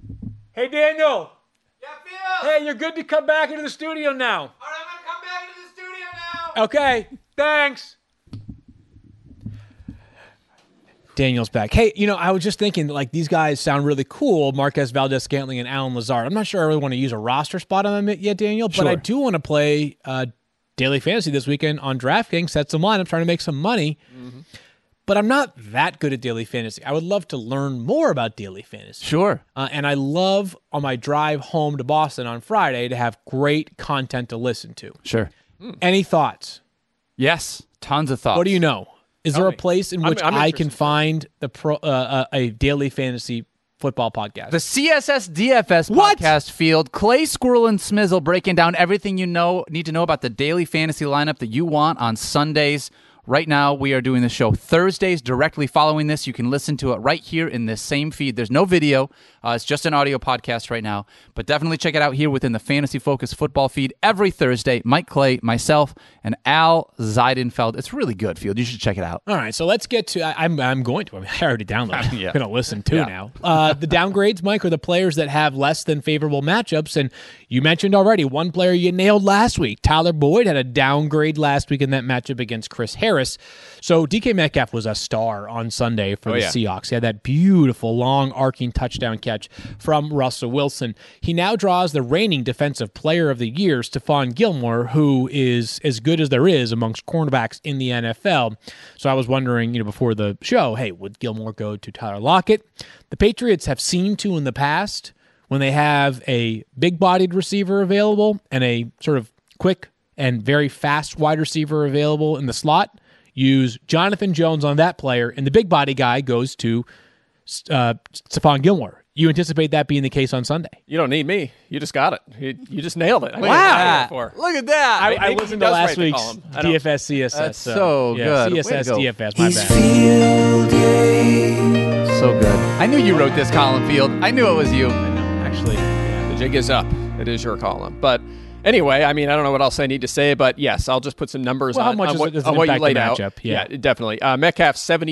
Hey, Daniel. Yeah, Phil. Hey, you're good to come back into the studio now. All right, I'm going to come back into the studio now. Okay, thanks. Daniel's back. Hey, I was just thinking, these guys sound really cool, Marquez Valdes-Scantling and Allen Lazard. I'm not sure I really want to use a roster spot on them yet, Daniel, but I do want to play daily fantasy this weekend on DraftKings, set some line. I'm trying to make some money, but I'm not that good at daily fantasy. I would love to learn more about daily fantasy. Sure. And I love on my drive home to Boston on Friday to have great content to listen to. Sure. Any thoughts? Yes, tons of thoughts. What do you know? Is there a place in which I can find a daily fantasy football podcast? The CSS DFS podcast field. Clay, Squirrel, and Smizzle breaking down everything you need to know about the daily fantasy lineup that you want on Sundays. Right now, we are doing the show Thursdays directly following this. You can listen to it right here in this same feed. There's no video. It's just an audio podcast right now. But definitely check it out here within the Fantasy Focus football feed every Thursday. Mike Clay, myself, and Al Zeidenfeld. It's really good, Field. You should check it out. All right, so let's get to – I'm going to. I already downloaded it. I'm going to listen to now. The downgrades, Mike, are the players that have less than favorable matchups. And you mentioned already one player you nailed last week. Tyler Boyd had a downgrade last week in that matchup against Chris Harris. So DK Metcalf was a star on Sunday for the Seahawks. He had that beautiful, long, arcing touchdown catch from Russell Wilson. He now draws the reigning Defensive Player of the Year, Stephon Gilmore, who is as good as there is amongst cornerbacks in the NFL. So I was wondering, before the show, hey, would Gilmore go to Tyler Lockett? The Patriots have seemed to in the past, when they have a big-bodied receiver available and a sort of quick and very fast wide receiver available in the slot, use Jonathan Jones on that player, and the big body guy goes to Stephon Gilmore. You anticipate that being the case on Sunday? You don't need me. You just got it. You just nailed it. Wow. Look at that. I listened to last week's DFS CSS. That's so good. CSS DFS, my bad. So good. I knew you wrote this column, Field. I knew it was you. I know. Actually, the jig is up. It is your column. But anyway, I mean, I don't know what else I need to say, but yes, I'll just put some numbers on what you laid out. Yeah, definitely. Metcalf,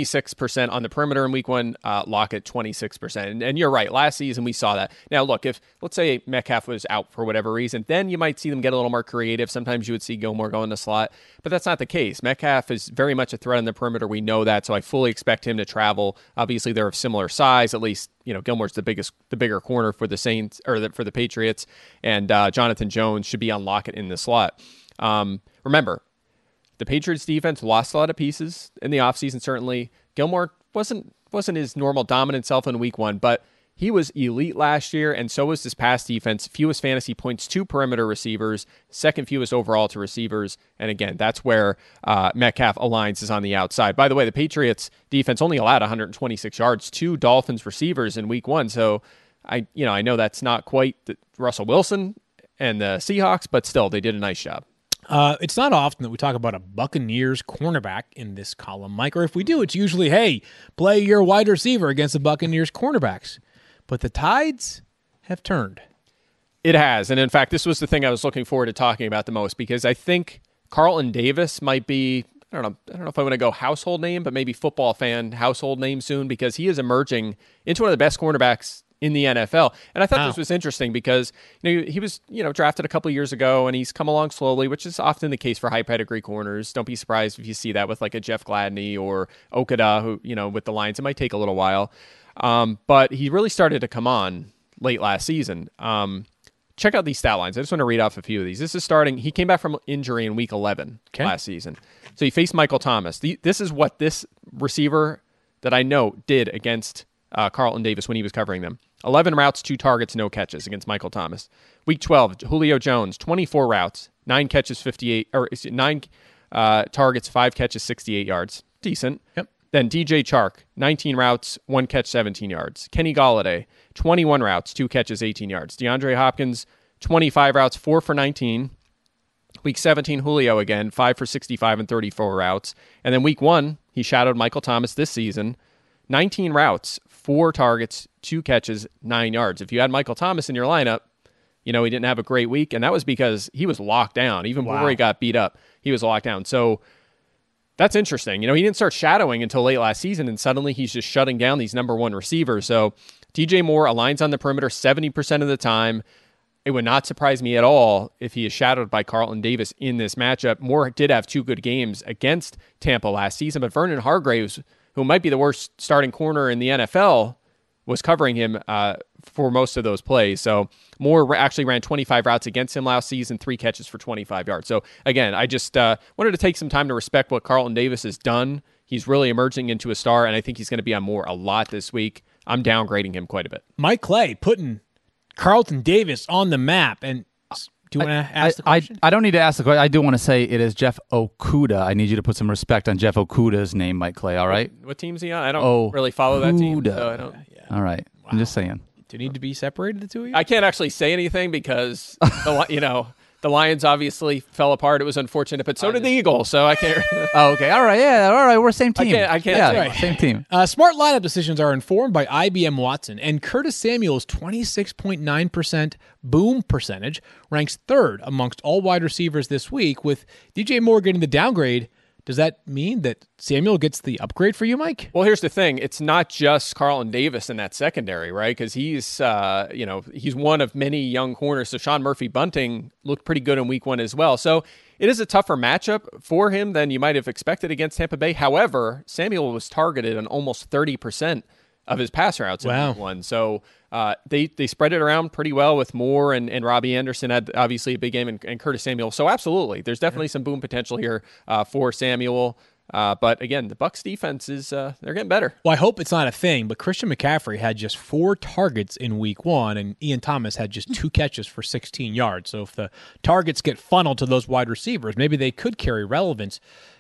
76% on the perimeter in week 1, Lockett, 26%. And you're right. Last season, we saw that. Now, look, if, let's say, Metcalf was out for whatever reason, then you might see them get a little more creative. Sometimes you would see Gilmore go in the slot, but that's not the case. Metcalf is very much a threat on the perimeter. We know that, so I fully expect him to travel. Obviously, they're of similar size, at least. Gilmore's the bigger corner for the Saints or for the Patriots, and Jonathan Jones should be on Lockett in the slot. Remember, the Patriots defense lost a lot of pieces in the offseason. Certainly, Gilmore wasn't his normal dominant self in week 1, but he was elite last year, and so was this past defense. Fewest fantasy points to perimeter receivers, second fewest overall to receivers. And again, that's where Metcalf aligns, is on the outside. By the way, the Patriots defense only allowed 126 yards to Dolphins receivers in week 1. So I know that's not quite Russell Wilson and the Seahawks, but still, they did a nice job. It's not often that we talk about a Buccaneers cornerback in this column, Mike, or if we do, it's usually, hey, play your wide receiver against the Buccaneers cornerbacks. But the tides have turned. It has. And in fact, this was the thing I was looking forward to talking about the most, because I think Carlton Davis might be, I don't know if I want to go household name, but maybe football fan household name soon, because he is emerging into one of the best cornerbacks in the NFL. And I thought this was interesting because he was drafted a couple years ago, and he's come along slowly, which is often the case for high pedigree corners. Don't be surprised if you see that with like a Jeff Gladney or Okada, who with the Lions. It might take a little while. But he really started to come on late last season. Check out these stat lines. I just want to read off a few of these. This is starting. He came back from injury in week 11 last season. So he faced Michael Thomas. This is what this receiver that I know did against Carlton Davis when he was covering them. 11 routes, 2 targets, no catches against Michael Thomas. Week 12, Julio Jones, 24 routes, 9 catches, 9 targets, 5 catches, 68 yards. Decent. Yep. Then DJ Chark, 19 routes, 1 catch, 17 yards. Kenny Golladay, 21 routes, 2 catches, 18 yards. DeAndre Hopkins, 25 routes, 4 for 19. Week 17, Julio again, 5 for 65 and 34 routes. And then week 1, he shadowed Michael Thomas this season, 19 routes, 4 targets, 2 catches, 9 yards. If you had Michael Thomas in your lineup, he didn't have a great week, and that was because he was locked down. Even before he got beat up, he was locked down. So that's interesting. He didn't start shadowing until late last season, and suddenly he's just shutting down these number 1 receivers. So DJ Moore aligns on the perimeter 70% of the time. It would not surprise me at all if he is shadowed by Carlton Davis in this matchup. Moore did have 2 good games against Tampa last season, but Vernon Hargreaves, who might be the worst starting corner in the NFL, was covering him for most of those plays. So Moore actually ran 25 routes against him last season, 3 catches for 25 yards. So again, I just wanted to take some time to respect what Carlton Davis has done. He's really emerging into a star, and I think he's going to be on Moore a lot this week. I'm downgrading him quite a bit. Mike Clay putting Carlton Davis on the map. And do you want to ask the question? I don't need to ask the question. I do want to say it is Jeff Okudah. I need you to put some respect on Jeff Okudah's name, Mike Clay, all right? What team's he on? I don't really follow that team. So I don't. All right. Wow. I'm just saying. Do you need to be separated, the two of you? I can't actually say anything because, the Lions obviously fell apart. It was unfortunate, but so did the Eagles, so I can't. Oh, okay. All right. Yeah. All right. We're same team. I can't. Yeah, right. Same team. Smart lineup decisions are informed by IBM Watson, and Curtis Samuel's 26.9% boom percentage ranks 3rd amongst all wide receivers this week, with DJ Moore getting the downgrade. Does that mean that Samuel gets the upgrade for you, Mike? Well, here's the thing. It's not just Carlton Davis in that secondary, right? Because he's one of many young corners. So Sean Murphy-Bunting looked pretty good in week 1 as well. So it is a tougher matchup for him than you might have expected against Tampa Bay. However, Samuel was targeted on almost 30% of his pass routes in week 1. So they spread it around pretty well with Moore and Robbie Anderson had obviously a big game and Curtis Samuel. So absolutely, there's definitely some boom potential here for Samuel. But again, the Bucs defense is they're getting better. Well, I hope it's not a thing, but Christian McCaffrey had just 4 targets in week 1, and Ian Thomas had just 2 catches for 16 yards. So if the targets get funneled to those wide receivers, maybe they could carry relevance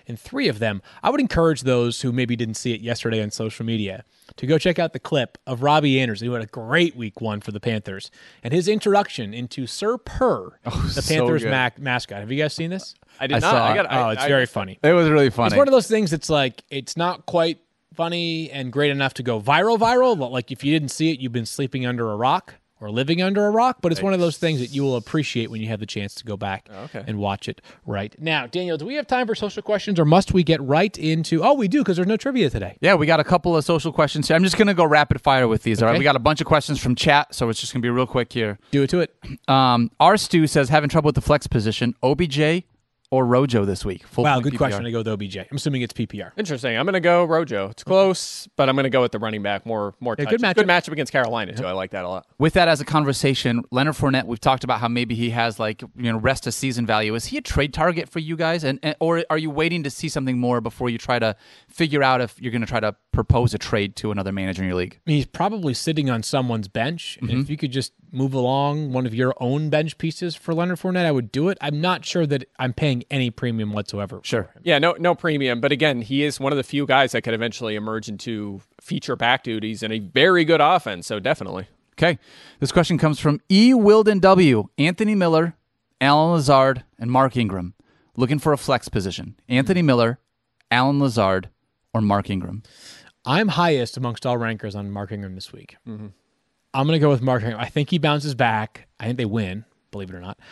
in 3 of them. I would encourage those who maybe didn't see it yesterday on social media to go check out the clip of Robbie Anderson, who had a great week 1 for the Panthers, and his introduction into Sir Purr, the Panthers mascot. Have you guys seen this? I did not. It's very funny. It was really funny. It's one of those things that's like, it's not quite funny and great enough to go viral. Like if you didn't see it, you've been sleeping under a rock or living under a rock, but it's one of those things that you will appreciate when you have the chance to go back and watch it right now. Daniel, do we have time for social questions, or must we get right into... Oh, we do, because there's no trivia today. Yeah, we got a couple of social questions here. I'm just going to go rapid fire with these, all right? We got a bunch of questions from chat, so it's just going to be real quick here. Do it to it. R. Stu says, having trouble with the flex position, OBJ or Rojo this week? Wow, good PPR. Question. I go with OBJ. I'm assuming it's PPR. Interesting. I'm going to go Rojo. It's close, but I'm going to go with the running back. More touch. Good matchup against Carolina, too. I like that a lot. With that as a conversation, Leonard Fournette, we've talked about how maybe he has rest of season value. Is he a trade target for you guys? Or are you waiting to see something more before you try to figure out if you're going to try to propose a trade to another manager in your league? He's probably sitting on someone's bench. And if you could just move along one of your own bench pieces for Leonard Fournette, I would do it. I'm not sure that I'm paying any premium whatsoever. Sure. Yeah, no premium. But again, he is one of the few guys that could eventually emerge into feature back duties in a very good offense. So definitely. Okay. This question comes from E. Wilden W. Anthony Miller, Alan Lazard, and Mark Ingram. Looking for a flex position. Anthony Miller, Alan Lazard, or Mark Ingram. I'm highest amongst all rankers on Mark Ingram this week. Mm-hmm. I'm going to go with Mark Ingram. I think he bounces back. I think they win, believe it or not.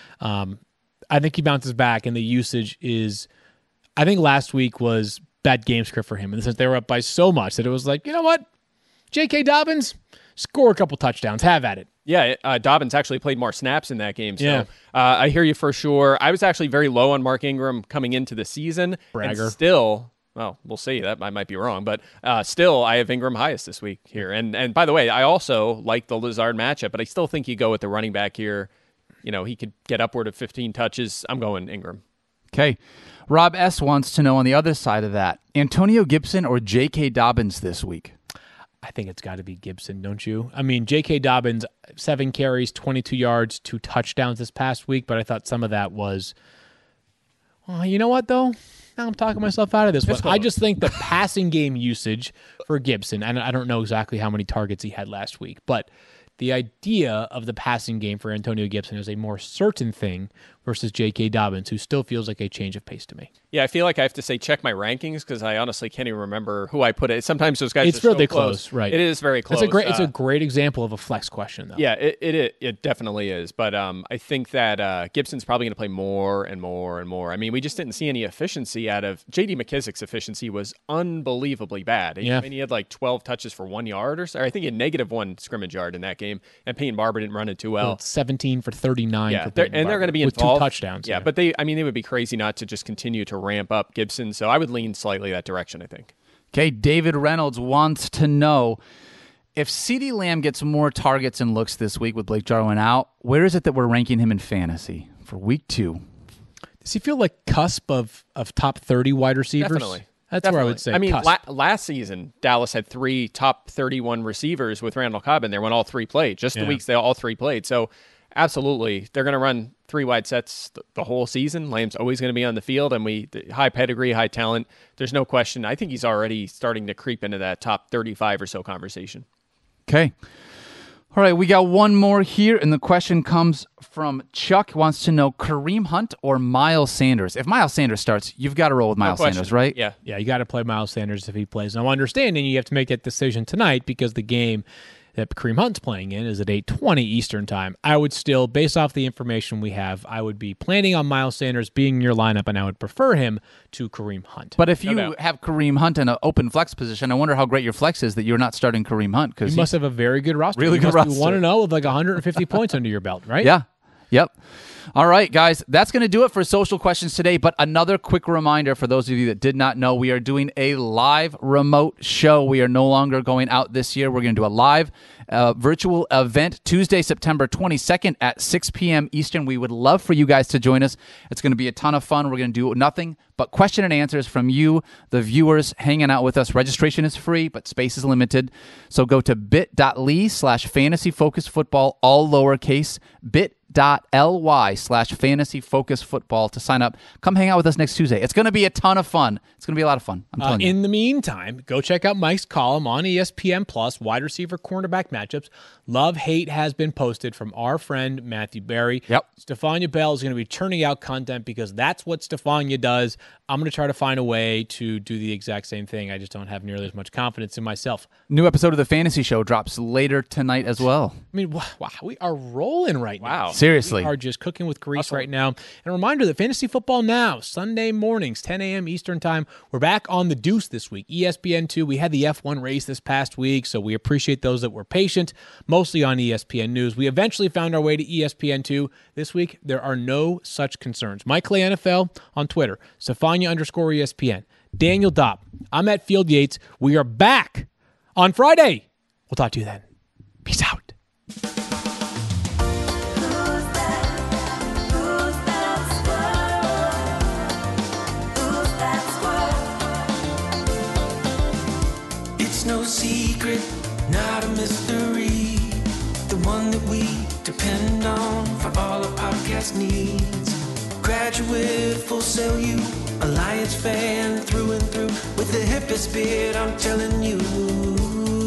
I think he bounces back, and the usage is... I think last week was bad game script for him, in the sense they were up by so much that it was like, you know what? J.K. Dobbins, score a couple touchdowns. Have at it. Yeah, Dobbins actually played more snaps in that game. So I hear you for sure. I was actually very low on Mark Ingram coming into the season. Bragger. And still... Well, we'll see. That I might be wrong, but still, I have Ingram highest this week here. And by the way, I also like the Lazard matchup, but I still think you go with the running back here. You know, he could get upward of 15 touches. I'm going Ingram. Okay. Rob S. wants to know on the other side of that, Antonio Gibson or J.K. Dobbins this week? I think it's got to be Gibson, don't you? I mean, J.K. Dobbins, 7 carries, 22 yards, 2 touchdowns this past week, but I thought some of that was, well, you know what, though? Now I'm talking myself out of this one. I just think the passing game usage for Gibson, and I don't know exactly how many targets he had last week, but the idea of the passing game for Antonio Gibson is a more certain thing versus J.K. Dobbins, who still feels like a change of pace to me. Yeah, I feel like I have to say check my rankings because I honestly can't even remember who I put it. Sometimes those guys it's are really so close. Right? It is very close. It's a great example of a flex question, though. Yeah, it definitely is. But I think that Gibson's probably going to play more and more and more. I mean, we just didn't see any efficiency out of J.D. McKissick's efficiency was unbelievably bad. I mean, he had like 12 touches for 1 yard or so. I think he had -1 scrimmage yard in that game, and Peyton Barber didn't run it too well. 17 for 39 for Peyton and they're going to be with involved 2 touchdowns. Yeah, but they would be crazy not to just continue to ramp up Gibson. So I would lean slightly that direction, I think. Okay, David Reynolds wants to know if CeeDee Lamb gets more targets and looks this week with Blake Jarwin out, where is it that we're ranking him in fantasy for week 2? Does he feel like cusp of top 30 wide receivers? Definitely. That's where I would say. I mean, last season, Dallas had 3 top 31 receivers with Randall Cobb in there when all 3 played. Just the weeks they all 3 played. So absolutely, they're going to run 3 wide sets the whole season. Lamb's always going to be on the field, and high pedigree, high talent. There's no question. I think he's already starting to creep into that top 35 or so conversation. Okay. All right, we got one more here, and the question comes from Chuck. Wants to know Kareem Hunt or Miles Sanders. If Miles Sanders starts, you've got to roll with Miles Sanders, right? Yeah, you got to play Miles Sanders if he plays. Now, understanding you have to make that decision tonight because the game that Kareem Hunt's playing in is at 8:20 Eastern time. I would still, based off the information we have, I would be planning on Miles Sanders being in your lineup, and I would prefer him to Kareem Hunt. But if you have Kareem Hunt in an open flex position, I wonder how great your flex is that you're not starting Kareem Hunt. You must have a very good roster. Really good roster. You must be 1-0 with like 150 points under your belt, right? Yeah. Yep. All right, guys, that's going to do it for social questions today. But another quick reminder for those of you that did not know, we are doing a live remote show. We are no longer going out this year. We're going to do a live virtual event Tuesday, September 22nd at 6 p.m. Eastern. We would love for you guys to join us. It's going to be a ton of fun. We're going to do nothing but question and answers from you, the viewers, hanging out with us. Registration is free, but space is limited. So go to bit.ly/fantasyfocusfootball, all lowercase, bit.ly/fantasyfocusfootball, bit.ly/fantasyfocusfootball to sign up. Come hang out with us next Tuesday. It's going to be a ton of fun. It's going to be a lot of fun. I'm telling you. In the meantime, go check out Mike's column on ESPN Plus, wide receiver cornerback matchups. Love-hate has been posted from our friend Matthew Berry. Yep. Stephania Bell is going to be churning out content because that's what Stephania does. I'm going to try to find a way to do the exact same thing. I just don't have nearly as much confidence in myself. New episode of The Fantasy Show drops later tonight as well. I mean, wow, we are rolling right now. Seriously. We are just cooking with grease right now. And a reminder that Fantasy Football Now, Sunday mornings, 10 a.m. Eastern Time. We're back on the Deuce this week. ESPN2, we had the F1 race this past week, so we appreciate those that were patient, mostly on ESPN News. We eventually found our way to ESPN2. This week, there are no such concerns. Mike Clay NFL on Twitter, Stephania_ESPN. Daniel Dopp. I'm at Field Yates. We are back on Friday. We'll talk to you then. Peace out. It's no secret, not a mystery. The one that we depend on for all our podcast needs. Graduate, Full Sail U, Alliance fan through and through. With the hippest beard, I'm telling you.